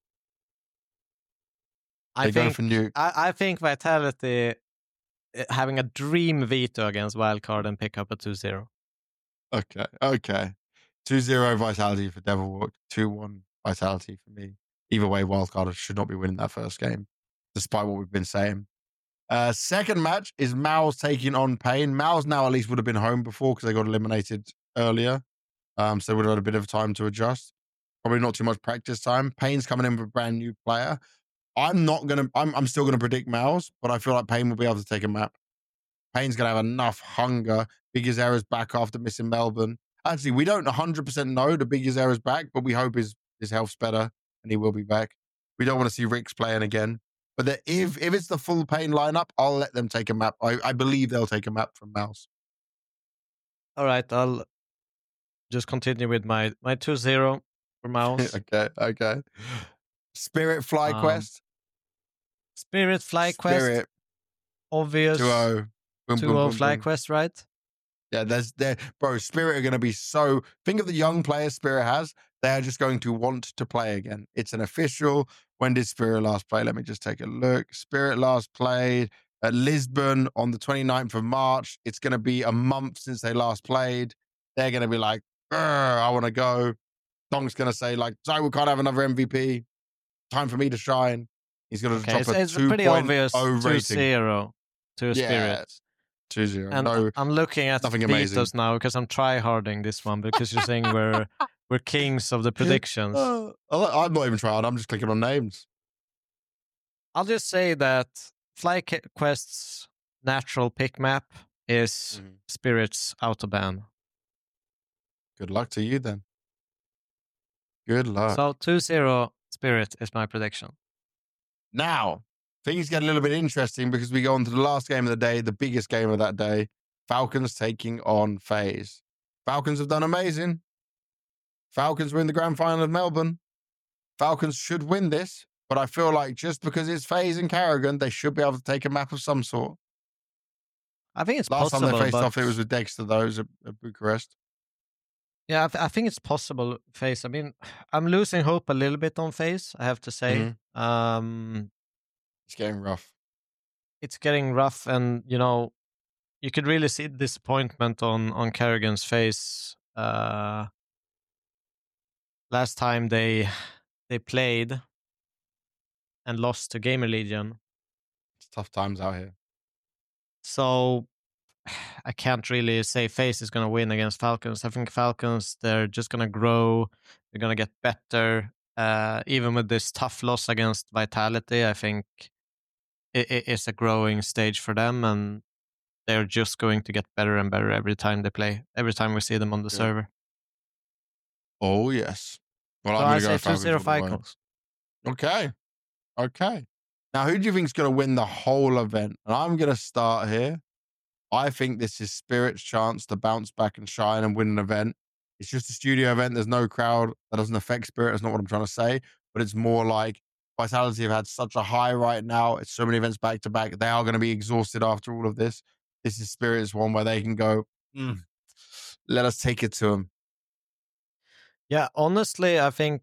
Speaker 2: I think Vitality having a dream veto against Wildcard and pick up a 2-0.
Speaker 1: Okay. 2-0 Vitality for Devilwalk, 2-1 Vitality for me. Either way, Wildcard should not be winning that first game, despite what we've been saying. Second match is Mouse taking on Pain. Mouse now at least would have been home before because they got eliminated earlier. So they would have had a bit of time to adjust. Probably not too much practice time. Pain's coming in with a brand new player. I'm still gonna predict Mouse, but I feel like Pain will be able to take a map. Pain's gonna have enough hunger. Big Azera's back after missing Melbourne. Actually, we don't 100% know the Big Azera's back, but we hope his health's better and he will be back. We don't want to see Ricks playing again. But if it's the full Pain lineup, I'll let them take a map. I believe they'll take a map from Mouse.
Speaker 2: All right, I'll just continue with my 2-0 for Mouse.
Speaker 1: Okay. Spirit FlyQuest.
Speaker 2: Spirit FlyQuest. Obvious.
Speaker 1: 2-0.
Speaker 2: 2-0 FlyQuest, right?
Speaker 1: Yeah, bro, Spirit are going to be so... Think of the young players Spirit has. They are just going to want to play again. It's an official. When did Spirit last play? Let me just take a look. Spirit last played at Lisbon on the 29th of March. It's going to be a month since they last played. They're going to be like, I want to go. Donk's going to say, like, sorry, we can't have another MVP. Time for me to shine. He's going to drop a 2.0
Speaker 2: pretty obvious
Speaker 1: rating.
Speaker 2: 2-0 to Spirit.
Speaker 1: 2-0.
Speaker 2: And I'm looking at Vitos now because I'm try-harding this one because you're saying we're kings of the predictions.
Speaker 1: I'm not even trying. I'm just clicking on names.
Speaker 2: I'll just say that FlyQuest's natural pick map is Spirit's Autobahn.
Speaker 1: Good luck to you then. Good luck.
Speaker 2: So 2-0 Spirit is my prediction.
Speaker 1: Now, things get a little bit interesting because we go on to the last game of the day, the biggest game of that day. Falcons taking on FaZe. Falcons have done amazing. Falcons were in the grand final of Melbourne. Falcons should win this, but I feel like just because it's FaZe and Carrigan, they should be able to take a map of some sort.
Speaker 2: I think it's
Speaker 1: last
Speaker 2: possible.
Speaker 1: Last time they faced off, it was with Dexter, though, at Bucharest.
Speaker 2: Yeah, I think it's possible, FaZe. I mean, I'm losing hope a little bit on FaZe, I have to say.
Speaker 1: It's getting rough.
Speaker 2: It's getting rough, and, you know, you could really see disappointment on Carrigan's face. Last time they played and lost to Gamer Legion.
Speaker 1: It's tough times out here.
Speaker 2: So I can't really say FaZe is going to win against Falcons. I think Falcons, they're just going to grow. They're going to get better. Even with this tough loss against Vitality, I think it's a growing stage for them, and they're just going to get better and better every time they play, every time we see them on the server.
Speaker 1: Oh, yes. Well,
Speaker 2: so
Speaker 1: I'm going
Speaker 2: to go 2-0 Falcons.
Speaker 1: Okay. Now, who do you think is going to win the whole event? And I'm going to start here. I think this is Spirit's chance to bounce back and shine and win an event. It's just a studio event. There's no crowd. That doesn't affect Spirit. That's not what I'm trying to say. But it's more like Vitality have had such a high right now. It's so many events back to back. They are going to be exhausted after all of this. This is Spirit's one where they can go, let us take it to them.
Speaker 2: Yeah, honestly, I think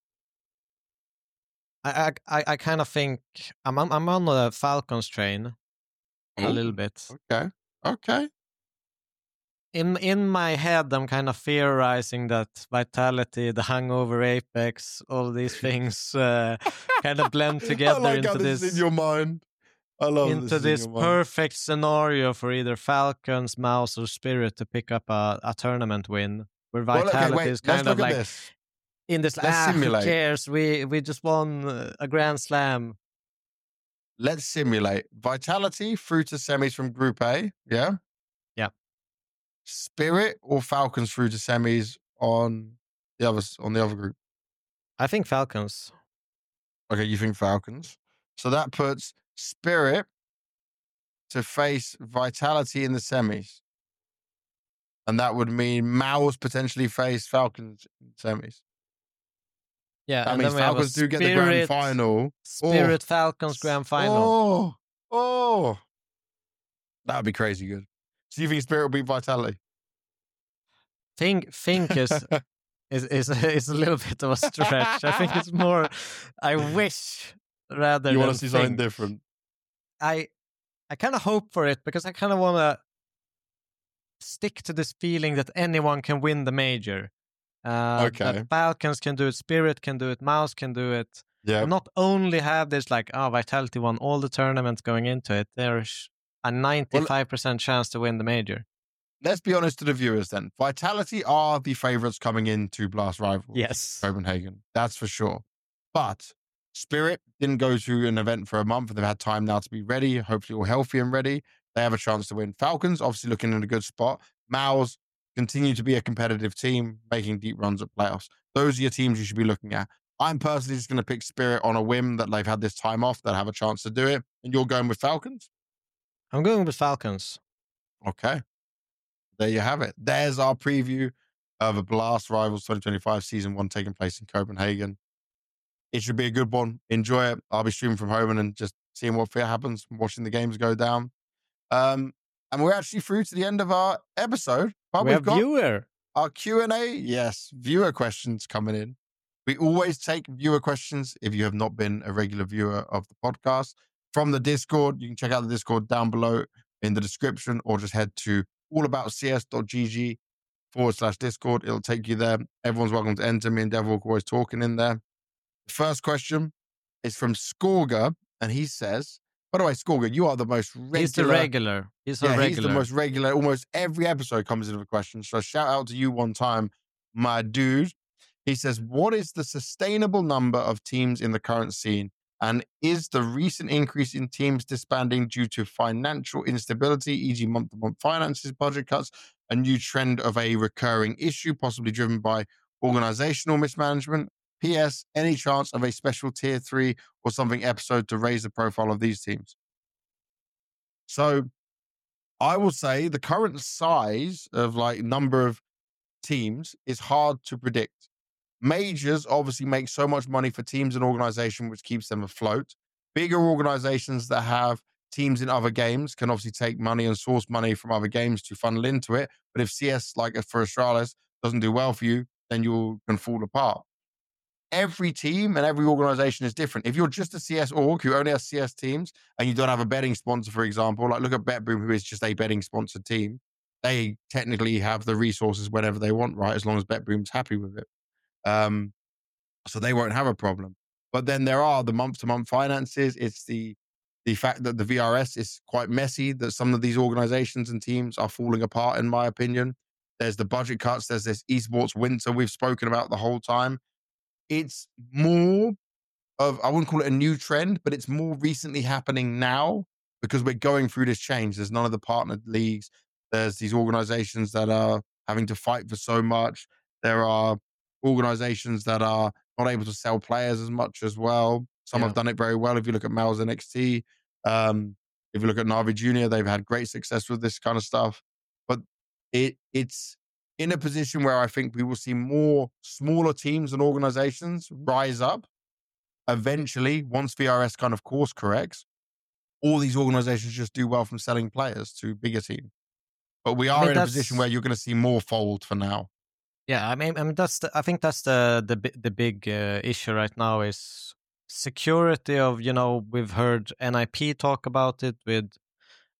Speaker 2: I kind of think I'm on the Falcons train a little bit.
Speaker 1: Okay.
Speaker 2: in my head, I'm kind of theorizing that Vitality, the Hangover, Apex, all these things kind of blend
Speaker 1: I
Speaker 2: together
Speaker 1: like how
Speaker 2: into
Speaker 1: this is in your mind. I love that this
Speaker 2: into
Speaker 1: is in
Speaker 2: this
Speaker 1: your mind.
Speaker 2: perfect scenario for either Falcons, Mouse, or Spirit to pick up a tournament win. Where Vitality is kind of like
Speaker 1: this.
Speaker 2: in this.
Speaker 1: Let's simulate.
Speaker 2: Who cares? We just won a Grand Slam.
Speaker 1: Let's simulate Vitality through to semis from Group A. Yeah.
Speaker 2: Yeah.
Speaker 1: Spirit or Falcons through to semis on the other group.
Speaker 2: I think Falcons.
Speaker 1: Okay, you think Falcons. So that puts Spirit to face Vitality in the semis. And that would mean Mouse potentially face Falcons in semis.
Speaker 2: Yeah,
Speaker 1: that means Falcons do get the grand final.
Speaker 2: Spirit Falcons grand final.
Speaker 1: Oh, that would be crazy good. So you think Spirit will beat Vitality?
Speaker 2: Think is a little bit of a stretch. I think it's more. I wish rather.
Speaker 1: You
Speaker 2: want
Speaker 1: to see something different.
Speaker 2: I kind of hope for it because I kind of want to stick to this feeling that anyone can win the major.
Speaker 1: Okay.
Speaker 2: That Falcons can do it, Spirit can do it, Mouse can do it.
Speaker 1: Yeah.
Speaker 2: Not only have this like, Vitality won all the tournaments going into it, there's a 95% chance to win the major.
Speaker 1: Let's be honest to the viewers then. Vitality are the favourites coming into Blast Rivals.
Speaker 2: Yes.
Speaker 1: Copenhagen. That's for sure. But Spirit didn't go to an event for a month and they've had time now to be ready, hopefully all healthy and ready. They have a chance to win. Falcons, obviously looking in a good spot. Mouse continue to be a competitive team, making deep runs at playoffs. Those are your teams you should be looking at. I'm personally just going to pick Spirit on a whim that they've had this time off, that have a chance to do it. And you're going with Falcons?
Speaker 2: I'm going with Falcons.
Speaker 1: Okay. There you have it. There's our preview of a Blast Rivals 2025 Season 1 taking place in Copenhagen. It should be a good one. Enjoy it. I'll be streaming from home and just seeing what happens, watching the games go down. And we're actually through to the end of our episode. But
Speaker 2: we've got viewer.
Speaker 1: Our Q&A. Yes, viewer questions coming in. We always take viewer questions if you have not been a regular viewer of the podcast. From the Discord, you can check out the Discord down below in the description or just head to allaboutcs.gg/Discord. It'll take you there. Everyone's welcome to enter. Me and Devil always talking in there. The first question is from Skorga, and he says, by the way, Skorga, you are the most regular.
Speaker 2: He's the regular. He's
Speaker 1: the most regular. Almost every episode comes in with a question. So shout out to you one time, my dude. He says, what is the sustainable number of teams in the current scene? And is the recent increase in teams disbanding due to financial instability, e.g. month-to-month finances, budget cuts, a new trend of a recurring issue, possibly driven by organizational mismanagement? P.S. Any chance of a special tier 3 or something episode to raise the profile of these teams? So I will say the current size of number of teams is hard to predict. Majors obviously make so much money for teams and organization, which keeps them afloat. Bigger organizations that have teams in other games can obviously take money and source money from other games to funnel into it. But if CS, like for Astralis, doesn't do well for you, then you can fall apart. Every team and every organization is different. If you're just a CS org who only has CS teams and you don't have a betting sponsor, for example, like look at BetBoom, who is just a betting sponsored team. They technically have the resources whenever they want, right? As long as BetBoom's happy with it. So they won't have a problem. But then there are the month-to-month finances. It's the fact that the VRS is quite messy, that some of these organizations and teams are falling apart, in my opinion. There's the budget cuts. There's this esports winter we've spoken about the whole time. It's more of, I wouldn't call it a new trend, but it's more recently happening now because we're going through this change. There's none of the partnered leagues. There's these organizations that are having to fight for so much. There are organizations that are not able to sell players as much as well. Some have done it very well. If you look at Mel's NXT, if you look at Navi Jr., they've had great success with this kind of stuff. But it's in a position where I think we will see more smaller teams and organizations rise up. Eventually, once VRS kind of course corrects, all these organizations just do well from selling players to bigger teams. But we are in a position where you're going to see more fold for now.
Speaker 2: Yeah, I mean I think that's the big issue right now is security of, we've heard NIP talk about it with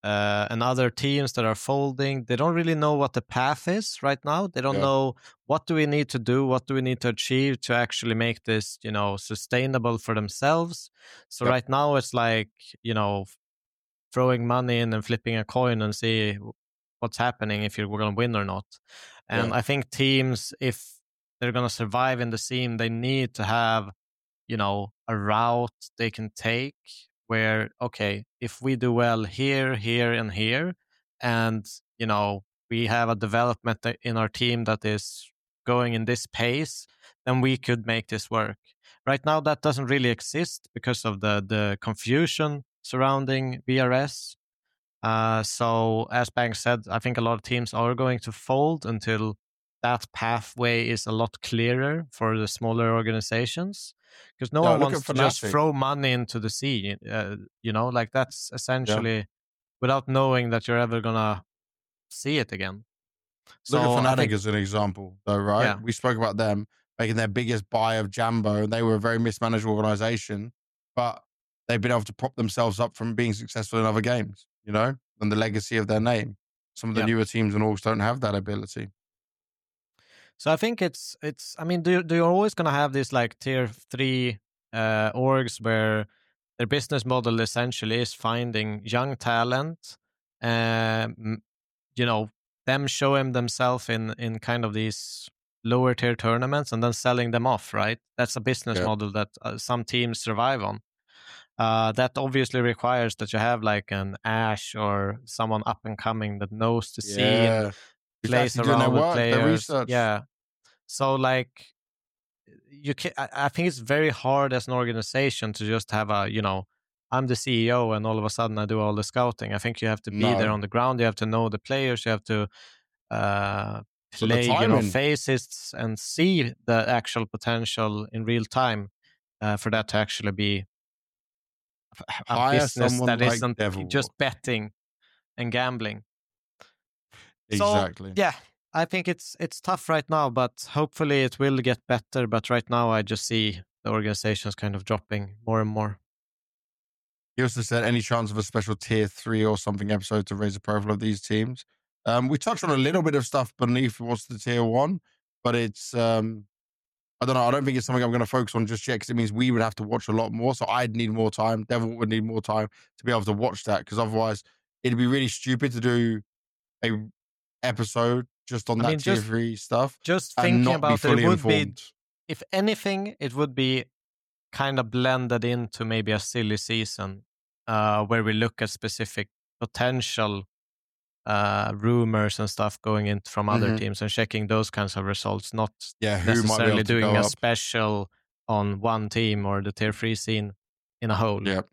Speaker 2: and other teams that are folding. They don't really know what the path is right now. They don't know what do we need to do, what do we need to achieve to actually make this, sustainable for themselves. So right now it's like, throwing money in and flipping a coin and see what's happening if you're going to win or not. And I think teams, if they're going to survive in the scene, they need to have, a route they can take where, okay, if we do well here, here, and here, and, we have a development in our team that is going in this pace, then we could make this work. Right now, that doesn't really exist because of the confusion surrounding BRS. So, as Bang said, I think a lot of teams are going to fold until that pathway is a lot clearer for the smaller organizations. Because no one wants to just throw money into the sea, like that's essentially without knowing that you're ever going to see it again.
Speaker 1: Look at Fnatic as an example, though, right? Yeah. We spoke about them making their biggest buy of Jambo, and they were a very mismanaged organization, but they've been able to prop themselves up from being successful in other games, and the legacy of their name. Some of the newer teams and orgs don't have that ability.
Speaker 2: So I think it's. I mean, do you're always going to have these like tier 3 orgs where their business model essentially is finding young talent, them showing themselves in kind of these lower tier tournaments and then selling them off, right? That's a business model that some teams survive on. That obviously requires that you have like an Ash or someone up and coming that knows the scene, plays around with players. Yeah. So like I think it's very hard as an organization to just have I'm the CEO and all of a sudden I do all the scouting. I think you have to be there on the ground. You have to know the players. You have to play faces and see the actual potential in real time for that to actually be a business that isn't just betting and gambling.
Speaker 1: Exactly.
Speaker 2: So, yeah, I think it's tough right now, but hopefully it will get better. But right now, I just see the organizations kind of dropping more and more.
Speaker 1: He also said, any chance of a special tier 3 or something episode to raise the profile of these teams? We touched on a little bit of stuff beneath what's the tier 1, but it's, I don't know. I don't think it's something I'm going to focus on just yet because it means we would have to watch a lot more. So I'd need more time. Devil would need more time to be able to watch that because otherwise it'd be really stupid to do a episode just on tier 3 stuff.
Speaker 2: Just thinking about it, it would be, if anything, it would be kind of blended into maybe a silly season where we look at specific potential rumors and stuff going in from other teams and checking those kinds of results, not necessarily doing a special on one team or the tier 3 scene in a whole.
Speaker 1: Yep.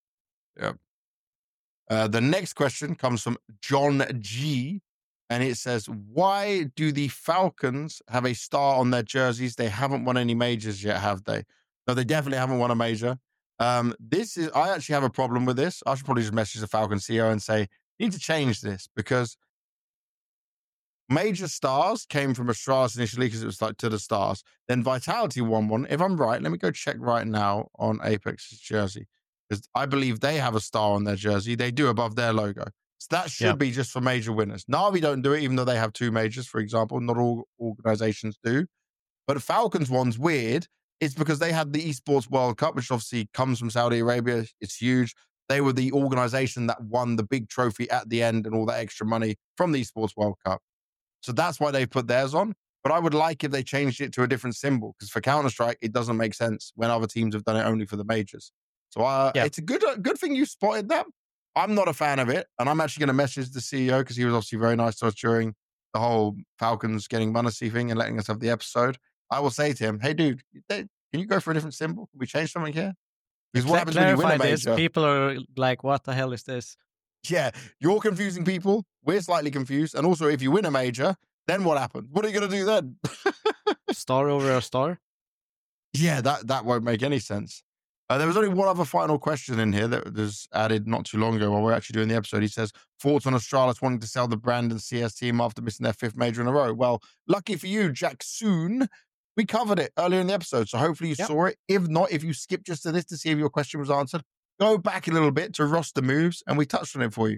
Speaker 1: The next question comes from John G. And it says, why do the Falcons have a star on their jerseys? They haven't won any majors yet, have they? No, they definitely haven't won a major. I actually have a problem with this. I should probably just message the Falcon CEO and say, you need to change this because major stars came from Astralis initially because it was like to the stars. Then Vitality won one. If I'm right, let me go check right now on Apex's jersey because I believe they have a star on their jersey. They do above their logo. So that should be just for major winners. Na'Vi don't do it, even though they have 2 majors, for example. Not all organizations do. But Falcons one's weird. It's because they had the Esports World Cup, which obviously comes from Saudi Arabia. It's huge. They were the organization that won the big trophy at the end and all that extra money from the Esports World Cup. So that's why they put theirs on. But I would like if they changed it to a different symbol because for Counter-Strike, it doesn't make sense when other teams have done it only for the majors. So it's a good thing you spotted that. I'm not a fan of it, and I'm actually going to message the CEO because he was obviously very nice to us during the whole Falcons getting Munacy thing and letting us have the episode. I will say to him, hey, dude, can you go for a different symbol? Can we change something here? Because what happens when you win a major?
Speaker 2: People are like, what the hell is this?
Speaker 1: Yeah, you're confusing people. We're slightly confused. And also, if you win a major, then what happens? What are you going to do then?
Speaker 2: Star over a star?
Speaker 1: Yeah, that won't make any sense. There was only one other final question in here that was added not too long ago while we're actually doing the episode. He says, thoughts on Astralis wanting to sell the brand and CS team after missing their 5th major in a row? Well, lucky for you, Jack Soon, we covered it earlier in the episode. So hopefully you saw it. If not, if you skipped just to this to see if your question was answered, go back a little bit to roster moves and we touched on it for you.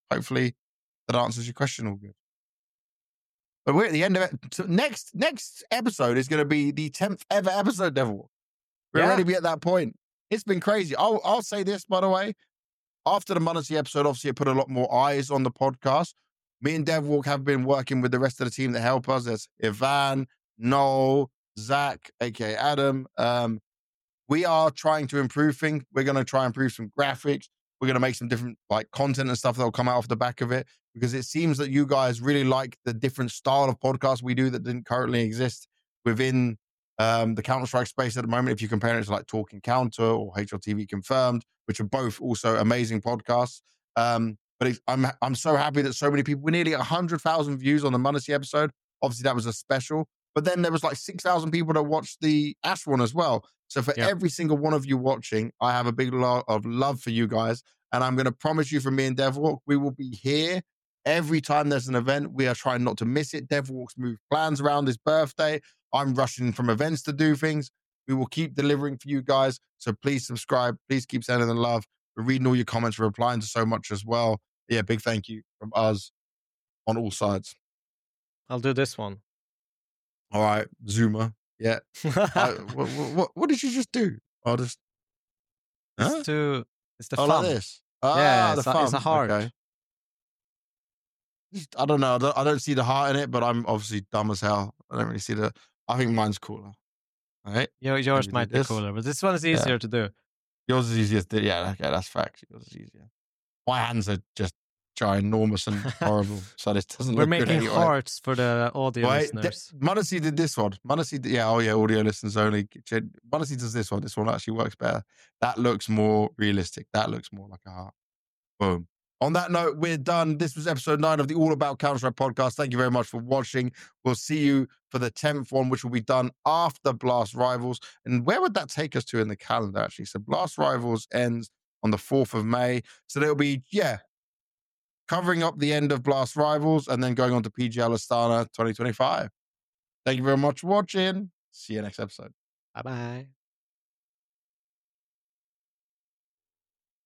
Speaker 1: hopefully that answers your question all good. But we're at the end of it. So next episode is going to be the 10th ever episode, Devil. We're already be at that point. It's been crazy. I'll say this, by the way. After the m0NESY episode, obviously, it put a lot more eyes on the podcast. Me and Devwalk have been working with the rest of the team that help us. There's Ivan, Noel, Zach, aka Adam. We are trying to improve things. We're going to try and improve some graphics. We're going to make some different like content and stuff that will come out off the back of it, because it seems that you guys really like the different style of podcast we do that didn't currently exist within the Counter-Strike space at the moment. If you compare it to like Talking Counter or HLTV Confirmed, which are both also amazing podcasts. But I'm so happy that so many people, we're nearly 100,000 views on the m0NESY episode. Obviously, that was a special. But then there was like 6,000 people that watched the Ash one as well. So for every single one of you watching, I have a big lot of love for you guys. And I'm going to promise you, from me and Devwalk, we will be here every time there's an event. We are trying not to miss it. Devwalk's moved plans around his birthday. I'm rushing from events to do things. We will keep delivering for you guys. So please subscribe. Please keep sending the love. We're reading all your comments. We're replying to so much as well. Yeah, big thank you from us on all sides.
Speaker 2: I'll do this one.
Speaker 1: All right, Zuma. Yeah. What did you just do? I'll just.
Speaker 2: It's the
Speaker 1: fun.
Speaker 2: Like
Speaker 1: this.
Speaker 2: Yeah, it's a heart.
Speaker 1: Okay. I don't know. I don't see the heart in it, but I'm obviously dumb as hell. I don't really see the. I think mine's cooler. All right.
Speaker 2: Yours might be cooler, but this one is easier to do.
Speaker 1: Yours is easier to do. Yeah, okay, that's fact. Yours is easier. My hands are just ginormous and horrible, so this doesn't look good.
Speaker 2: We're making
Speaker 1: anyway.
Speaker 2: hearts for the audio listeners.
Speaker 1: m0NESY did this one. m0NESY, audio listeners only. m0NESY does this one. This one actually works better. That looks more realistic. That looks more like a heart. Boom. On that note, we're done. This was episode 9 of the All About Counter-Strike podcast. Thank you very much for watching. We'll see you for the 10th one, which will be done after Blast Rivals. And where would that take us to in the calendar, actually? So Blast Rivals ends on the 4th of May. So there'll be, covering up the end of Blast Rivals and then going on to PGL Astana 2025. Thank you very much for watching. See you next episode.
Speaker 2: Bye-bye.